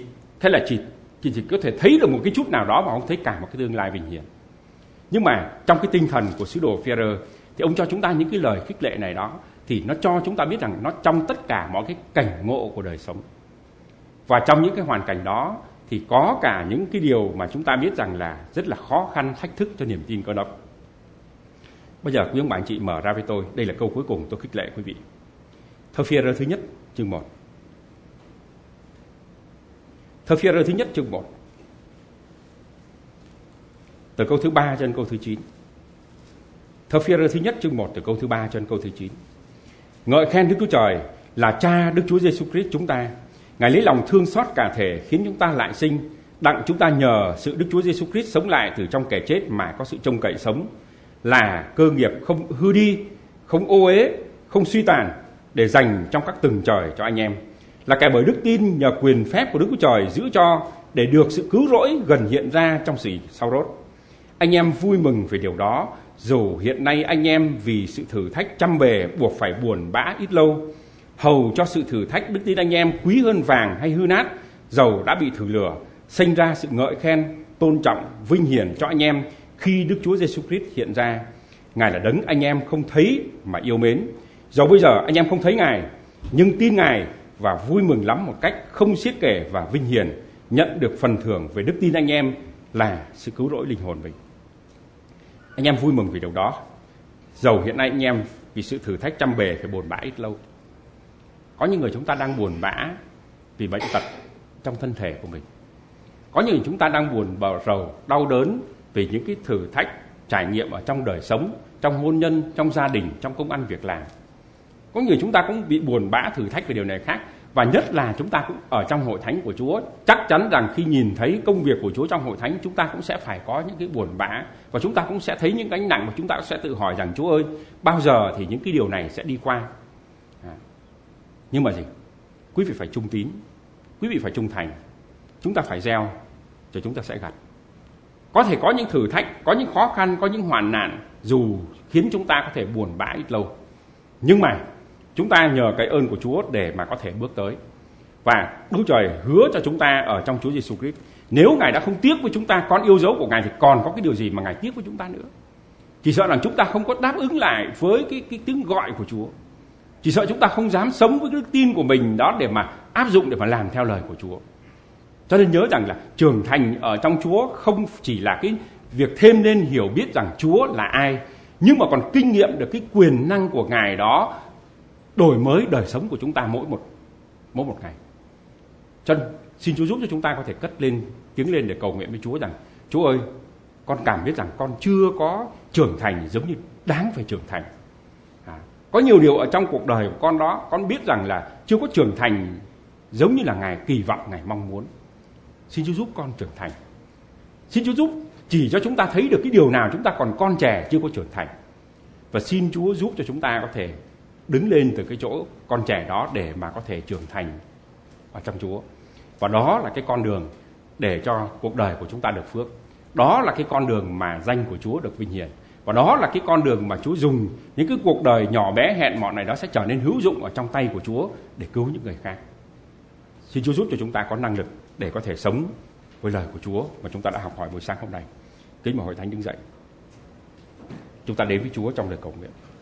có thể thấy được một cái chút nào đó mà không thấy cả một cái tương lai vinh hiển. Nhưng mà trong cái tinh thần của sứ đồ Phi-e-rơ thì ông cho chúng ta những cái lời khích lệ này đó, thì nó cho chúng ta biết rằng nó trong tất cả mọi cái cảnh ngộ của đời sống. Và trong những cái hoàn cảnh đó thì có cả những cái điều mà chúng ta biết rằng là rất là khó khăn, thách thức cho niềm tin cơ đốc. Bây giờ quý ông bà anh chị mở ra với tôi, đây là câu cuối cùng tôi khích lệ quý vị. Thơ Phi-e-rơ thứ nhất chương 1. Thơ Phi-e-rơ thứ nhất chương 1, từ câu thứ 3 cho đến câu thứ 9. Thơ Phi-e-rơ thứ nhất chương 1 từ câu thứ 3 cho đến câu thứ 9. Ngợi khen Đức Chúa Trời là Cha Đức Chúa Giêsu Christ chúng ta. Ngài lấy lòng thương xót cả thể khiến chúng ta lại sinh, đặng chúng ta nhờ sự Đức Chúa Giêsu Christ sống lại từ trong kẻ chết mà có sự trông cậy sống, là cơ nghiệp không hư đi, không ô uế, không suy tàn, để dành trong các tầng trời cho anh em, là kẻ bởi đức tin nhờ quyền phép của Đức Chúa Trời giữ cho, để được sự cứu rỗi gần hiện ra trong sự sau rốt. Anh em vui mừng về điều đó, dù hiện nay anh em vì sự thử thách trăm bề buộc phải buồn bã ít lâu, hầu cho sự thử thách đức tin anh em quý hơn vàng hay hư nát, dầu đã bị thử lửa, sinh ra sự ngợi khen, tôn trọng, vinh hiển cho anh em khi Đức Chúa Giêsu Christ hiện ra. Ngài là đấng anh em không thấy mà yêu mến. Dầu bây giờ anh em không thấy Ngài, nhưng tin Ngài và vui mừng lắm một cách không xiết kể và vinh hiển, nhận được phần thưởng về đức tin anh em là sự cứu rỗi linh hồn mình. Anh em vui mừng vì điều đó, dầu hiện nay anh em vì sự thử thách trăm bề phải buồn bã ít lâu. Có những người chúng ta đang buồn bã vì bệnh tật trong thân thể của mình. Có những người chúng ta đang buồn rầu, đau đớn vì những cái thử thách trải nghiệm ở trong đời sống, trong hôn nhân, trong gia đình, trong công ăn việc làm. Có người chúng ta cũng bị buồn bã thử thách về điều này khác. Và nhất là chúng ta cũng ở trong hội thánh của Chúa, chắc chắn rằng khi nhìn thấy công việc của Chúa trong hội thánh, chúng ta cũng sẽ phải có những cái buồn bã, và chúng ta cũng sẽ thấy những gánh nặng, và chúng ta sẽ tự hỏi rằng Chúa ơi, bao giờ thì những cái điều này sẽ đi qua. Nhưng mà gì? Quý vị phải trung tín, quý vị phải trung thành. Chúng ta phải gieo rồi chúng ta sẽ gặt. Có thể có những thử thách, có những khó khăn, có những hoạn nạn, dù khiến chúng ta có thể buồn bã ít lâu, nhưng mà chúng ta nhờ cái ơn của Chúa để mà có thể bước tới. Và Đức Trời hứa cho chúng ta ở trong Chúa Giêsu Christ, nếu Ngài đã không tiếc với chúng ta con yêu dấu của Ngài, thì còn có cái điều gì mà Ngài tiếc với chúng ta nữa. Chỉ sợ rằng chúng ta không có đáp ứng lại với cái tiếng gọi của Chúa. Chỉ sợ chúng ta không dám sống với đức tin của mình đó để mà áp dụng, để mà làm theo lời của Chúa. Cho nên nhớ rằng là trưởng thành ở trong Chúa không chỉ là cái việc thêm nên hiểu biết rằng Chúa là ai, nhưng mà còn kinh nghiệm được cái quyền năng của Ngài đó đổi mới đời sống của chúng ta mỗi một ngày. Cho nên xin Chúa giúp cho chúng ta có thể cất lên tiếng lên để cầu nguyện với Chúa rằng: Chúa ơi, con cảm biết rằng con chưa có trưởng thành giống như đáng phải trưởng thành. Có nhiều điều ở trong cuộc đời của con đó, con biết rằng là chưa có trưởng thành giống như là Ngài kỳ vọng, Ngài mong muốn. Xin Chúa giúp con trưởng thành. Xin Chúa giúp chỉ cho chúng ta thấy được cái điều nào chúng ta còn con trẻ chưa có trưởng thành. Và xin Chúa giúp cho chúng ta có thể đứng lên từ cái chỗ con trẻ đó để mà có thể trưởng thành ở trong Chúa. Và đó là cái con đường để cho cuộc đời của chúng ta được phước. Đó là cái con đường mà danh của Chúa được vinh hiển. Và đó là cái con đường mà Chúa dùng những cái cuộc đời nhỏ bé hèn mọn này đó sẽ trở nên hữu dụng ở trong tay của Chúa để cứu những người khác. Xin Chúa giúp cho chúng ta có năng lực để có thể sống với lời của Chúa mà chúng ta đã học hỏi buổi sáng hôm nay. Kính mời hội thánh đứng dậy. Chúng ta đến với Chúa trong lời cầu nguyện.